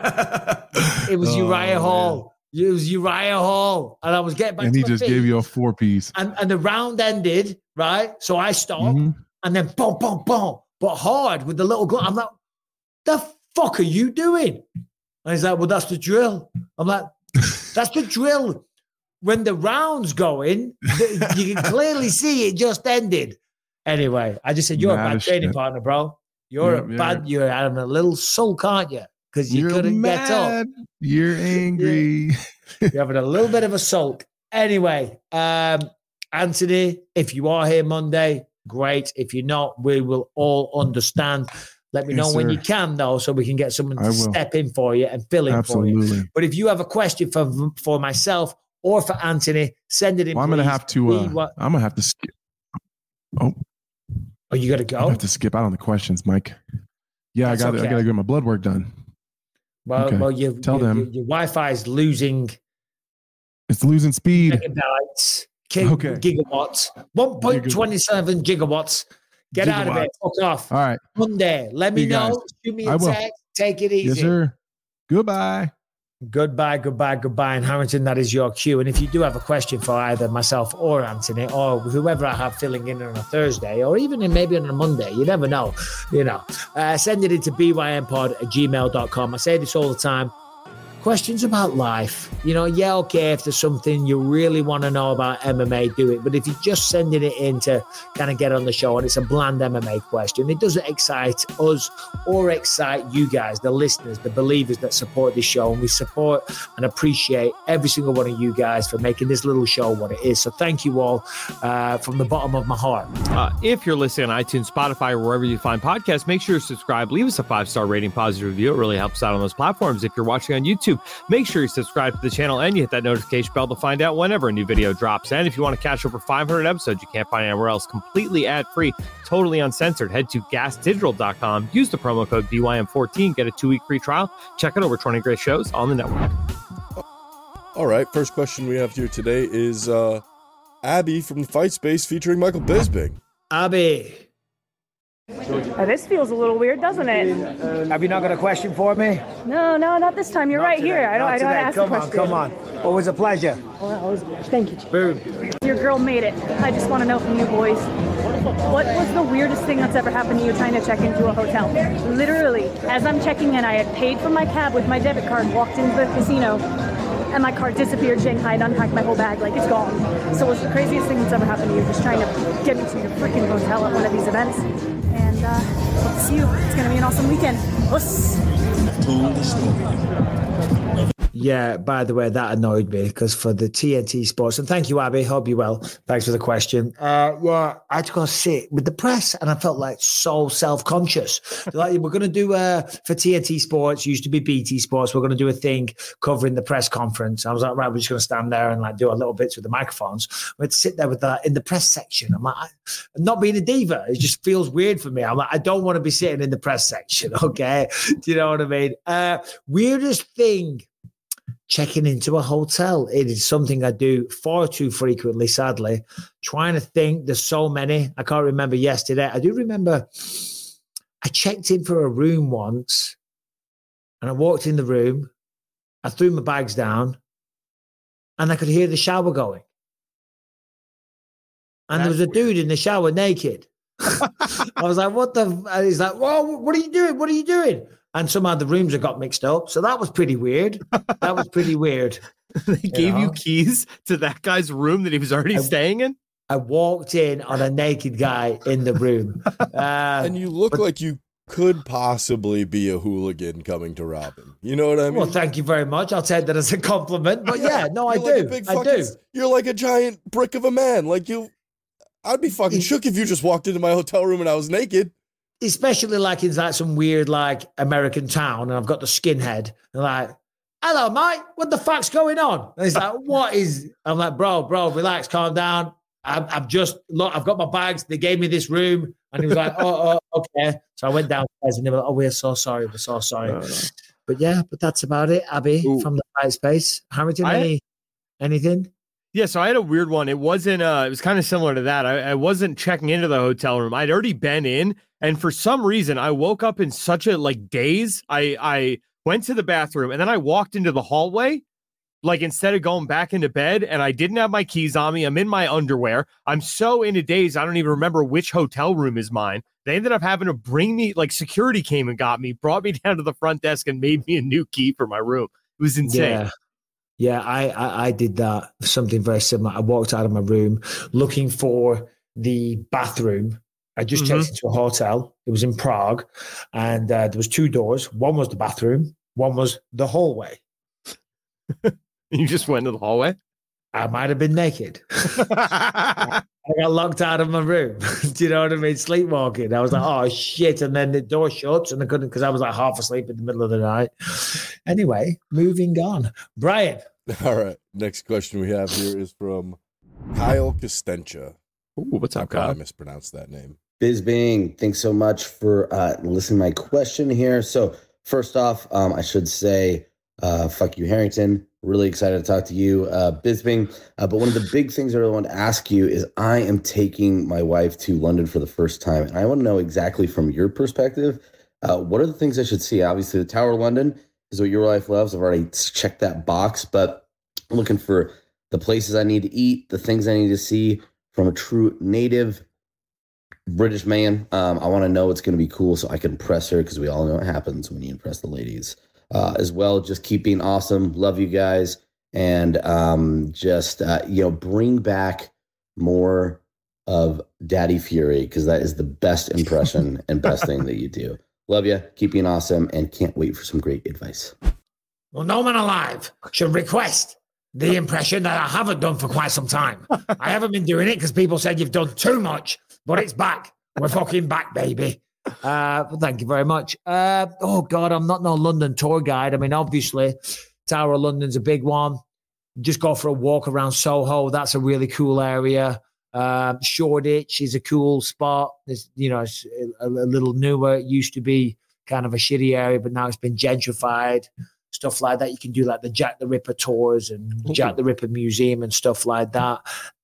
It was Oh, Uriah Hall. It was Uriah Hall. And I was getting back And to he my just feet. gave you a four piece. And, and the round ended, right? So I stopped Mhm. and then boom, boom, boom, but hard with the little glove. I'm like, the fuck are you doing? And he's like, well, that's the drill. I'm like, that's the drill. When the round's going, the, you can clearly see it just ended. Anyway, I just said, you're Mad a bad as training shit. partner, bro. You're Yep, a you're- bad, you're having a little sulk, aren't you? Because you You're couldn't get up. mad. You're angry. You're having a little bit of a sulk. Anyway, um, Anthony, if you are here Monday, great. If you're not, we will all understand. Let me Yes, know when sir. you can, though, so we can get someone I to will. step in for you and fill in for you. Absolutely. But if you have a question for for myself or for Anthony, send it in. Well, I'm gonna please. have to. We Uh, wa- I'm gonna have to skip. Oh, oh, you got to I go. have to skip out on the questions, Mike. Yeah, That's I got. to I okay. got to get my blood work done. Well, okay. well, you, Tell you, them. your, your Wi-Fi is losing It's losing speed. megabytes, gig, Okay. gigawatts, one point two seven gigawatts. Get out of it. Fuck off. All right. Monday. Let me You guys. know. Shoot me I a will. text. Take it easy. Yes, sir. Goodbye. Goodbye, goodbye, goodbye. And Harrington, that is your cue. And if you do have a question for either myself or Anthony or whoever I have filling in on a Thursday or even in maybe on a Monday, you never know, you know, uh, send it into b y m pod at gmail dot com. I say this all the time. Questions about life. You know, yeah, okay, if there's something you really want to know about M M A, do it. But if you're just sending it in to kind of get on the show and it's a bland M M A question, it doesn't excite us or excite you guys, the listeners, the believers that support this show. And we support and appreciate every single one of you guys for making this little show what it is. So thank you all uh, from the bottom of my heart. Uh, if you're listening on iTunes, Spotify, or wherever you find podcasts, make sure you subscribe. Leave us a five-star rating, positive review. It really helps out on those platforms. If you're watching on YouTube, make sure you subscribe to the channel and you hit that notification bell to find out whenever a new video drops. And if you want to catch over five hundred episodes you can't find anywhere else, completely ad-free, totally uncensored, head to gas digital dot com. Use the promo code B Y M fourteen. Get a two-week free trial. Check out over twenty great shows on the network. All right, first question we have here today is uh, Abby from Fight Space featuring Michael Bisping. Abby. Oh, this feels a little weird, doesn't it? Have you not got a question for me? No, no, not this time. You're Not right today, here. I don't. not I don't today. ask Come a on, question. come on. Always a pleasure. Well, always- thank you. Boom. Your girl made it. I just want to know from you boys, what was the weirdest thing that's ever happened to you trying to check into a hotel? Literally, as I'm checking in, I had paid for my cab with my debit card, walked into the casino, and my card disappeared. Shanghai and unpacked my whole bag, like it's gone. So what's the craziest thing that's ever happened to you? Just trying to get me to your freaking hotel at one of these events. And uh, hope to see you. It's gonna be an awesome weekend. Puss. Yeah, by the way, that annoyed me because for the T N T Sports, and thank you, Abby, hope you well. Thanks for the question. Uh, yeah, I had to go sit with the press and I felt like so self-conscious. Like, we're going to do, uh, for T N T Sports, used to be B T Sports, we're going to do a thing covering the press conference. I was like, right, we're just going to stand there and like do our little bits with the microphones. We had to sit there with that in the press section. I'm like, I, not being a diva, it just feels weird for me. I'm like, I don't want to be sitting in the press section, okay? Do you know what I mean? Uh, weirdest thing. Checking into a hotel. It is something I do far too frequently, sadly. Trying to think, there's so many. I can't remember yesterday. I do remember I checked in for a room once and I walked in the room. I threw my bags down and I could hear the shower going. And there was a dude in the shower naked. I was like, what the? And he's like, whoa, what are you doing? What are you doing? And somehow the rooms have got mixed up. So that was pretty weird. That was pretty weird. They You gave know? you keys to that guy's room that he was already I- staying in? I walked in on a naked guy in the room. Uh, And you look like you could possibly be a hooligan coming to rob him. You know what I mean? well, thank you very much. I'll take that as a compliment. But yeah, no, I You're like a do. big I fucking- do. You're like a giant brick of a man. Like you, I'd be fucking shook if you just walked into my hotel room and I was naked. Especially like in like some weird like American town and I've got the skinhead and like, hello, mate, what the fuck's going on? And he's like, what is, I'm like, bro, bro, relax, calm down. I'm, I've just, look, I've got my bags. They gave me this room. And he was like, oh, oh okay. So I went downstairs and they were like, oh, we're so sorry. We're so sorry. but yeah, but that's about it. Abby Ooh. From the Fight Space. Harrington, I, any anything? Yeah, so I had a weird one. It wasn't, uh, it was kind of similar to that. I, I wasn't checking into the hotel room. I'd already been in, and for some reason, I woke up in such a like daze. I, I went to the bathroom, and then I walked into the hallway, like instead of going back into bed, and I didn't have my keys on me. I'm in my underwear. I'm so in a daze, I don't even remember which hotel room is mine. They ended up having to bring me, like security came and got me, brought me down to the front desk, and made me a new key for my room. It was insane. Yeah. Yeah, I, I I did that, something very similar. I walked out of my room looking for the bathroom. I just mm-hmm. checked into a hotel. It was in Prague, and uh, there was two doors. One was the bathroom. One was the hallway. You just went to the hallway? I might have been naked. I got locked out of my room. Do you know what I mean? Sleepwalking. I was like, oh, shit. And then the door shuts, and I couldn't, because I was like half asleep in the middle of the night. Anyway, moving on. Brian. All right. Next question we have here is from Kyle Costencha. Ooh, what's up, Kyle? I mispronounced that name. Bizbing, thanks so much for uh, listening to my question here. So first off, um, I should say, uh, fuck you, Harrington. Really excited to talk to you, uh, Bizbing. Uh, but one of the big things I really want to ask you is I am taking my wife to London for the first time. And I want to know exactly from your perspective, uh, what are the things I should see? Obviously, the Tower of London is what your wife loves. I've already checked that box, but I'm looking for the places I need to eat, the things I need to see from a true native British man. Um, I want to know what's going to be cool so I can impress her, because we all know what happens when you impress the ladies. Uh, as well, just keep being awesome. Love you guys. And um, just, uh, you know, bring back more of Daddy Fury, because that is the best impression and best thing that you do. Love you. Keep being awesome, and can't wait for some great advice. Well, no man alive should request the impression that I haven't done for quite some time. I haven't been doing it because people said you've done too much, but it's back. We're fucking back, baby. Uh, well, thank you very much. Uh, oh, God, I'm not no London tour guide. I mean, obviously, Tower of London's a big one. Just go for a walk around Soho. That's a really cool area. Uh, Shoreditch is a cool spot. It's, you know, it's a, a little newer. It used to be kind of a shitty area, but now it's been gentrified. Stuff like that. You can do like the Jack the Ripper tours and mm-hmm. Jack the Ripper Museum and stuff like that.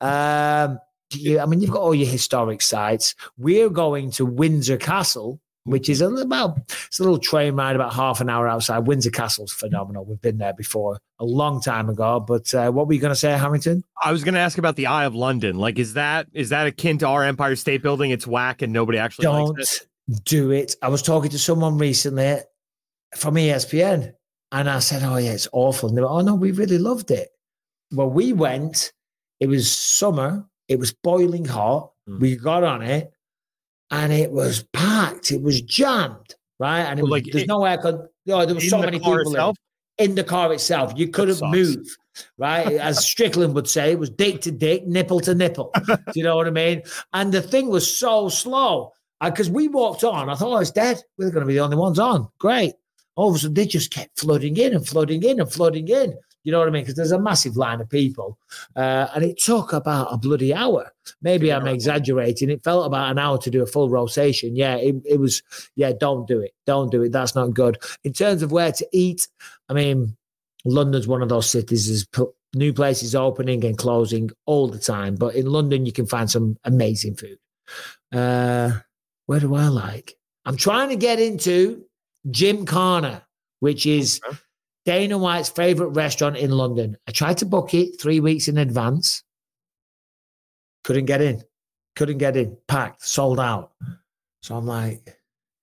Um, Yeah, I mean, you've got all your historic sites. We're going to Windsor Castle, which is a little, about, it's a little train ride about half an hour outside. Windsor Castle's phenomenal. We've been there before a long time ago. But uh, what were you going to say, Harrington? I was going to ask about the Eye of London. Like, is that is that akin to our Empire State Building? It's whack and nobody actually Don't likes it? do it. I was talking to someone recently from E S P N, and I said, oh, yeah, it's awful. And they were, oh, no, we really loved it. Well, we went. It was summer. It was boiling hot. Mm. We got on it, and it was packed. It was jammed, right? And it was, like there's it, no air con- oh, there was so the many people itself? in in the car itself. You couldn't move, right? As Strickland would say, it was dick to dick, nipple to nipple. Do you know what I mean? And the thing was so slow because we walked on. I thought, oh, it's dead. We're going to be the only ones on. Great. All of a sudden, they just kept flooding in and flooding in and flooding in. You know what I mean? Because there's a massive line of people. Uh, and it took about a bloody hour. Maybe I'm exaggerating. It felt about an hour to do a full rotation. Yeah, it, it was, yeah, don't do it. Don't do it. That's not good. In terms of where to eat, I mean, London's one of those cities. There's new places opening and closing all the time. But in London, you can find some amazing food. Uh, where do I like? I'm trying to get into Gymkhana, which is... Okay. Dana White's favorite restaurant in London. I tried to book it three weeks in advance. Couldn't get in. Couldn't get in. Packed. Sold out. So I'm like,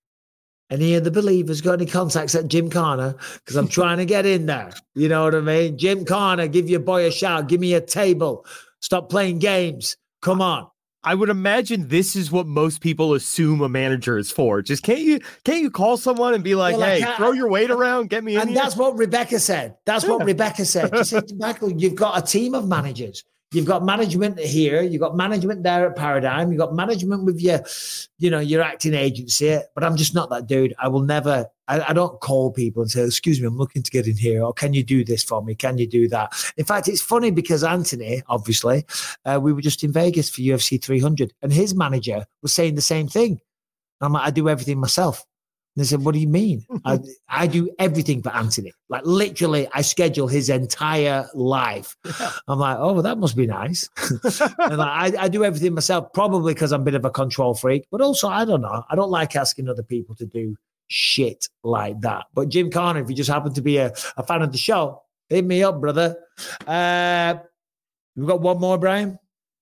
any of the believers got any contacts at Gymkhana? Because I'm trying to get in there. You know what I mean? Gymkhana, give your boy a shout. Give me a table. Stop playing games. Come on. I would imagine this is what most people assume a manager is for. Just can't you can't you call someone and be like, well, hey, throw your weight around, get me in And here? That's what Rebecca said. That's yeah. what Rebecca said. She said, Michael, you've got a team of managers. You've got management here. You've got management there at Paradigm. You've got management with your, you know, your acting agency. But I'm just not that dude. I will never, I, I don't call people and say, excuse me, I'm looking to get in here. Or can you do this for me? Can you do that? In fact, it's funny because Anthony, obviously, uh, we were just in Vegas for U F C three hundred. And his manager was saying the same thing. I'm like, I do everything myself. they said, what do you mean? I, I do everything for Anthony. Like literally, I schedule his entire life. Yeah. I'm like, oh, well, that must be nice. And like, I, I do everything myself, probably because I'm a bit of a control freak, but also, I don't know. I don't like asking other people to do shit like that. But Jim Carner, if you just happen to be a, a fan of the show, hit me up, brother. Uh, we've got one more, Brian.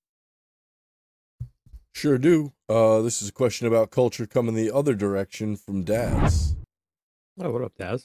Sure do. Uh, this is a question about culture coming the other direction from Daz. Oh, what up, Daz?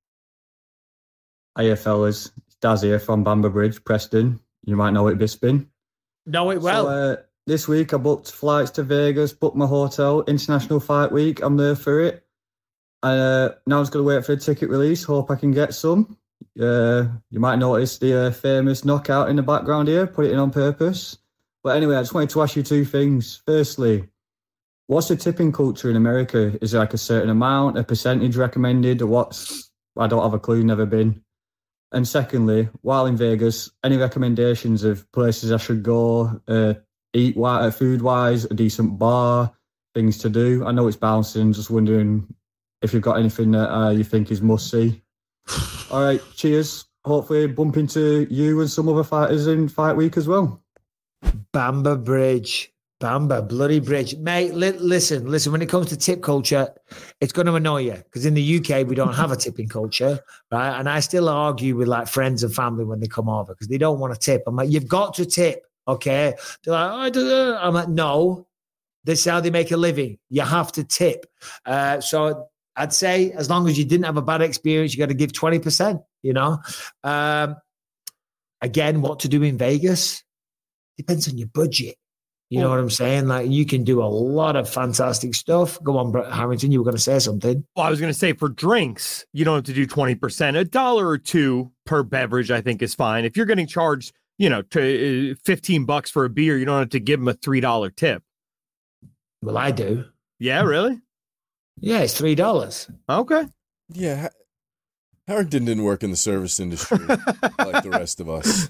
Hiya, fellas. It's Daz here from Bamber Bridge, Preston. You might know it, Bisping. Know it well. So, uh, this week, I booked flights to Vegas, booked my hotel, International Fight Week. I'm there for it. Uh, now I'm just going to wait for the ticket release. Hope I can get some. Uh, you might notice the uh, famous knockout in the background here. Put it in on purpose. But anyway, I just wanted to ask you two things. Firstly, what's the tipping culture in America? Is there like a certain amount, a percentage recommended, or what's... I don't have a clue, never been. And secondly, while in Vegas, any recommendations of places I should go, uh, eat uh, food-wise, a decent bar, things to do? I know it's bouncing, just wondering if you've got anything that uh, you think is must-see. All right, cheers. Hopefully bump into you and some other fighters in Fight Week as well. Bamber Bridge, Bamber, bloody bridge. Mate, li- listen, listen, when it comes to tip culture, it's going to annoy you because in the U K, we don't have a tipping culture, right? And I still argue with like friends and family when they come over because they don't want to tip. I'm like, you've got to tip, okay? They're like, oh, I don't know. I'm like, no, this is how they make a living. You have to tip. Uh, so I'd say as long as you didn't have a bad experience, you got to give twenty percent, you know? Um, again, what to do in Vegas? Depends on your budget. You know what I'm saying? Like you can do a lot of fantastic stuff. Go on, Harrington. You were going to say something. Well, I was going to say for drinks, you don't have to do twenty percent. A dollar or two per beverage, I think, is fine. If you're getting charged, you know, to uh, fifteen bucks for a beer, you don't have to give them a three dollar tip. Well, I do. Yeah, really? Yeah, it's three dollars. Okay. Yeah. Harrington didn't work in the service industry like the rest of us.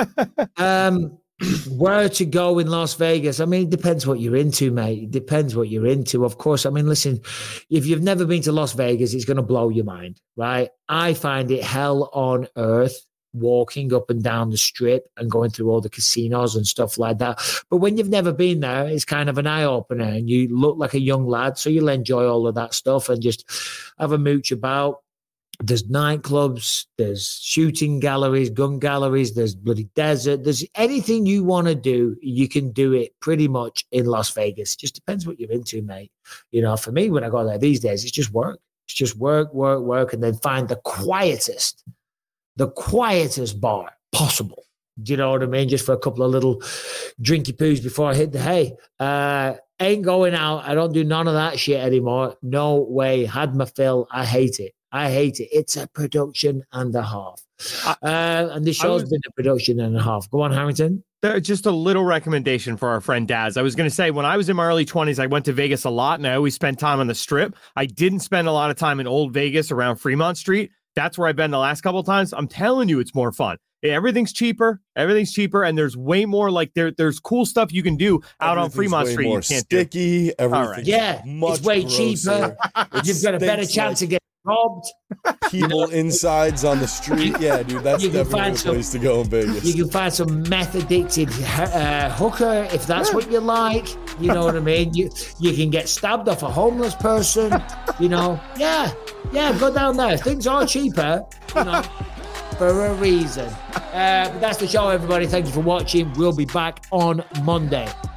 Um. Where to go in Las Vegas? I mean, it depends what you're into, mate. It depends what you're into. Of course, I mean, listen, if you've never been to Las Vegas, it's going to blow your mind, right? I find it hell on earth walking up and down the strip and going through all the casinos and stuff like that. But when you've never been there, it's kind of an eye-opener and you look like a young lad, so you'll enjoy all of that stuff and just have a mooch about. There's nightclubs, there's shooting galleries, gun galleries, there's bloody desert. There's anything you want to do, you can do it pretty much in Las Vegas. It just depends what you're into, mate. You know, for me, when I go there these days, it's just work. It's just work, work, work, and then find the quietest, the quietest bar possible. Do you know what I mean? Just for a couple of little drinky poos before I hit the hay. Uh, ain't going out. I don't do none of that shit anymore. No way. Had my fill. I hate it. I hate it. It's a production and a half. Uh, and this show's was, been a production and a half. Go on, Harrington. There, just a little recommendation for our friend Daz. I was going to say, when I was in my early twenties, I went to Vegas a lot, and I always spent time on the Strip. I didn't spend a lot of time in Old Vegas around Fremont Street. That's where I've been the last couple of times. I'm telling you, it's more fun. Everything's cheaper. Everything's cheaper, and there's way more like there. There's cool stuff you can do out on Fremont Street. More you can't sticky. do. Everything. Right. Yeah, much it's way grosser. cheaper. You've got a better chance like to get robbed. People insides on the street. Yeah, dude, that's definitely the some, place to go in Vegas. You can find some meth addicted uh, hooker if that's yeah. what you like. You know what I mean? You you can get stabbed off a homeless person. You know, yeah, yeah. Go down there. Things are cheaper. You know. For a reason. Uh, but that's the show, everybody. Thank you for watching. We'll be back on Monday.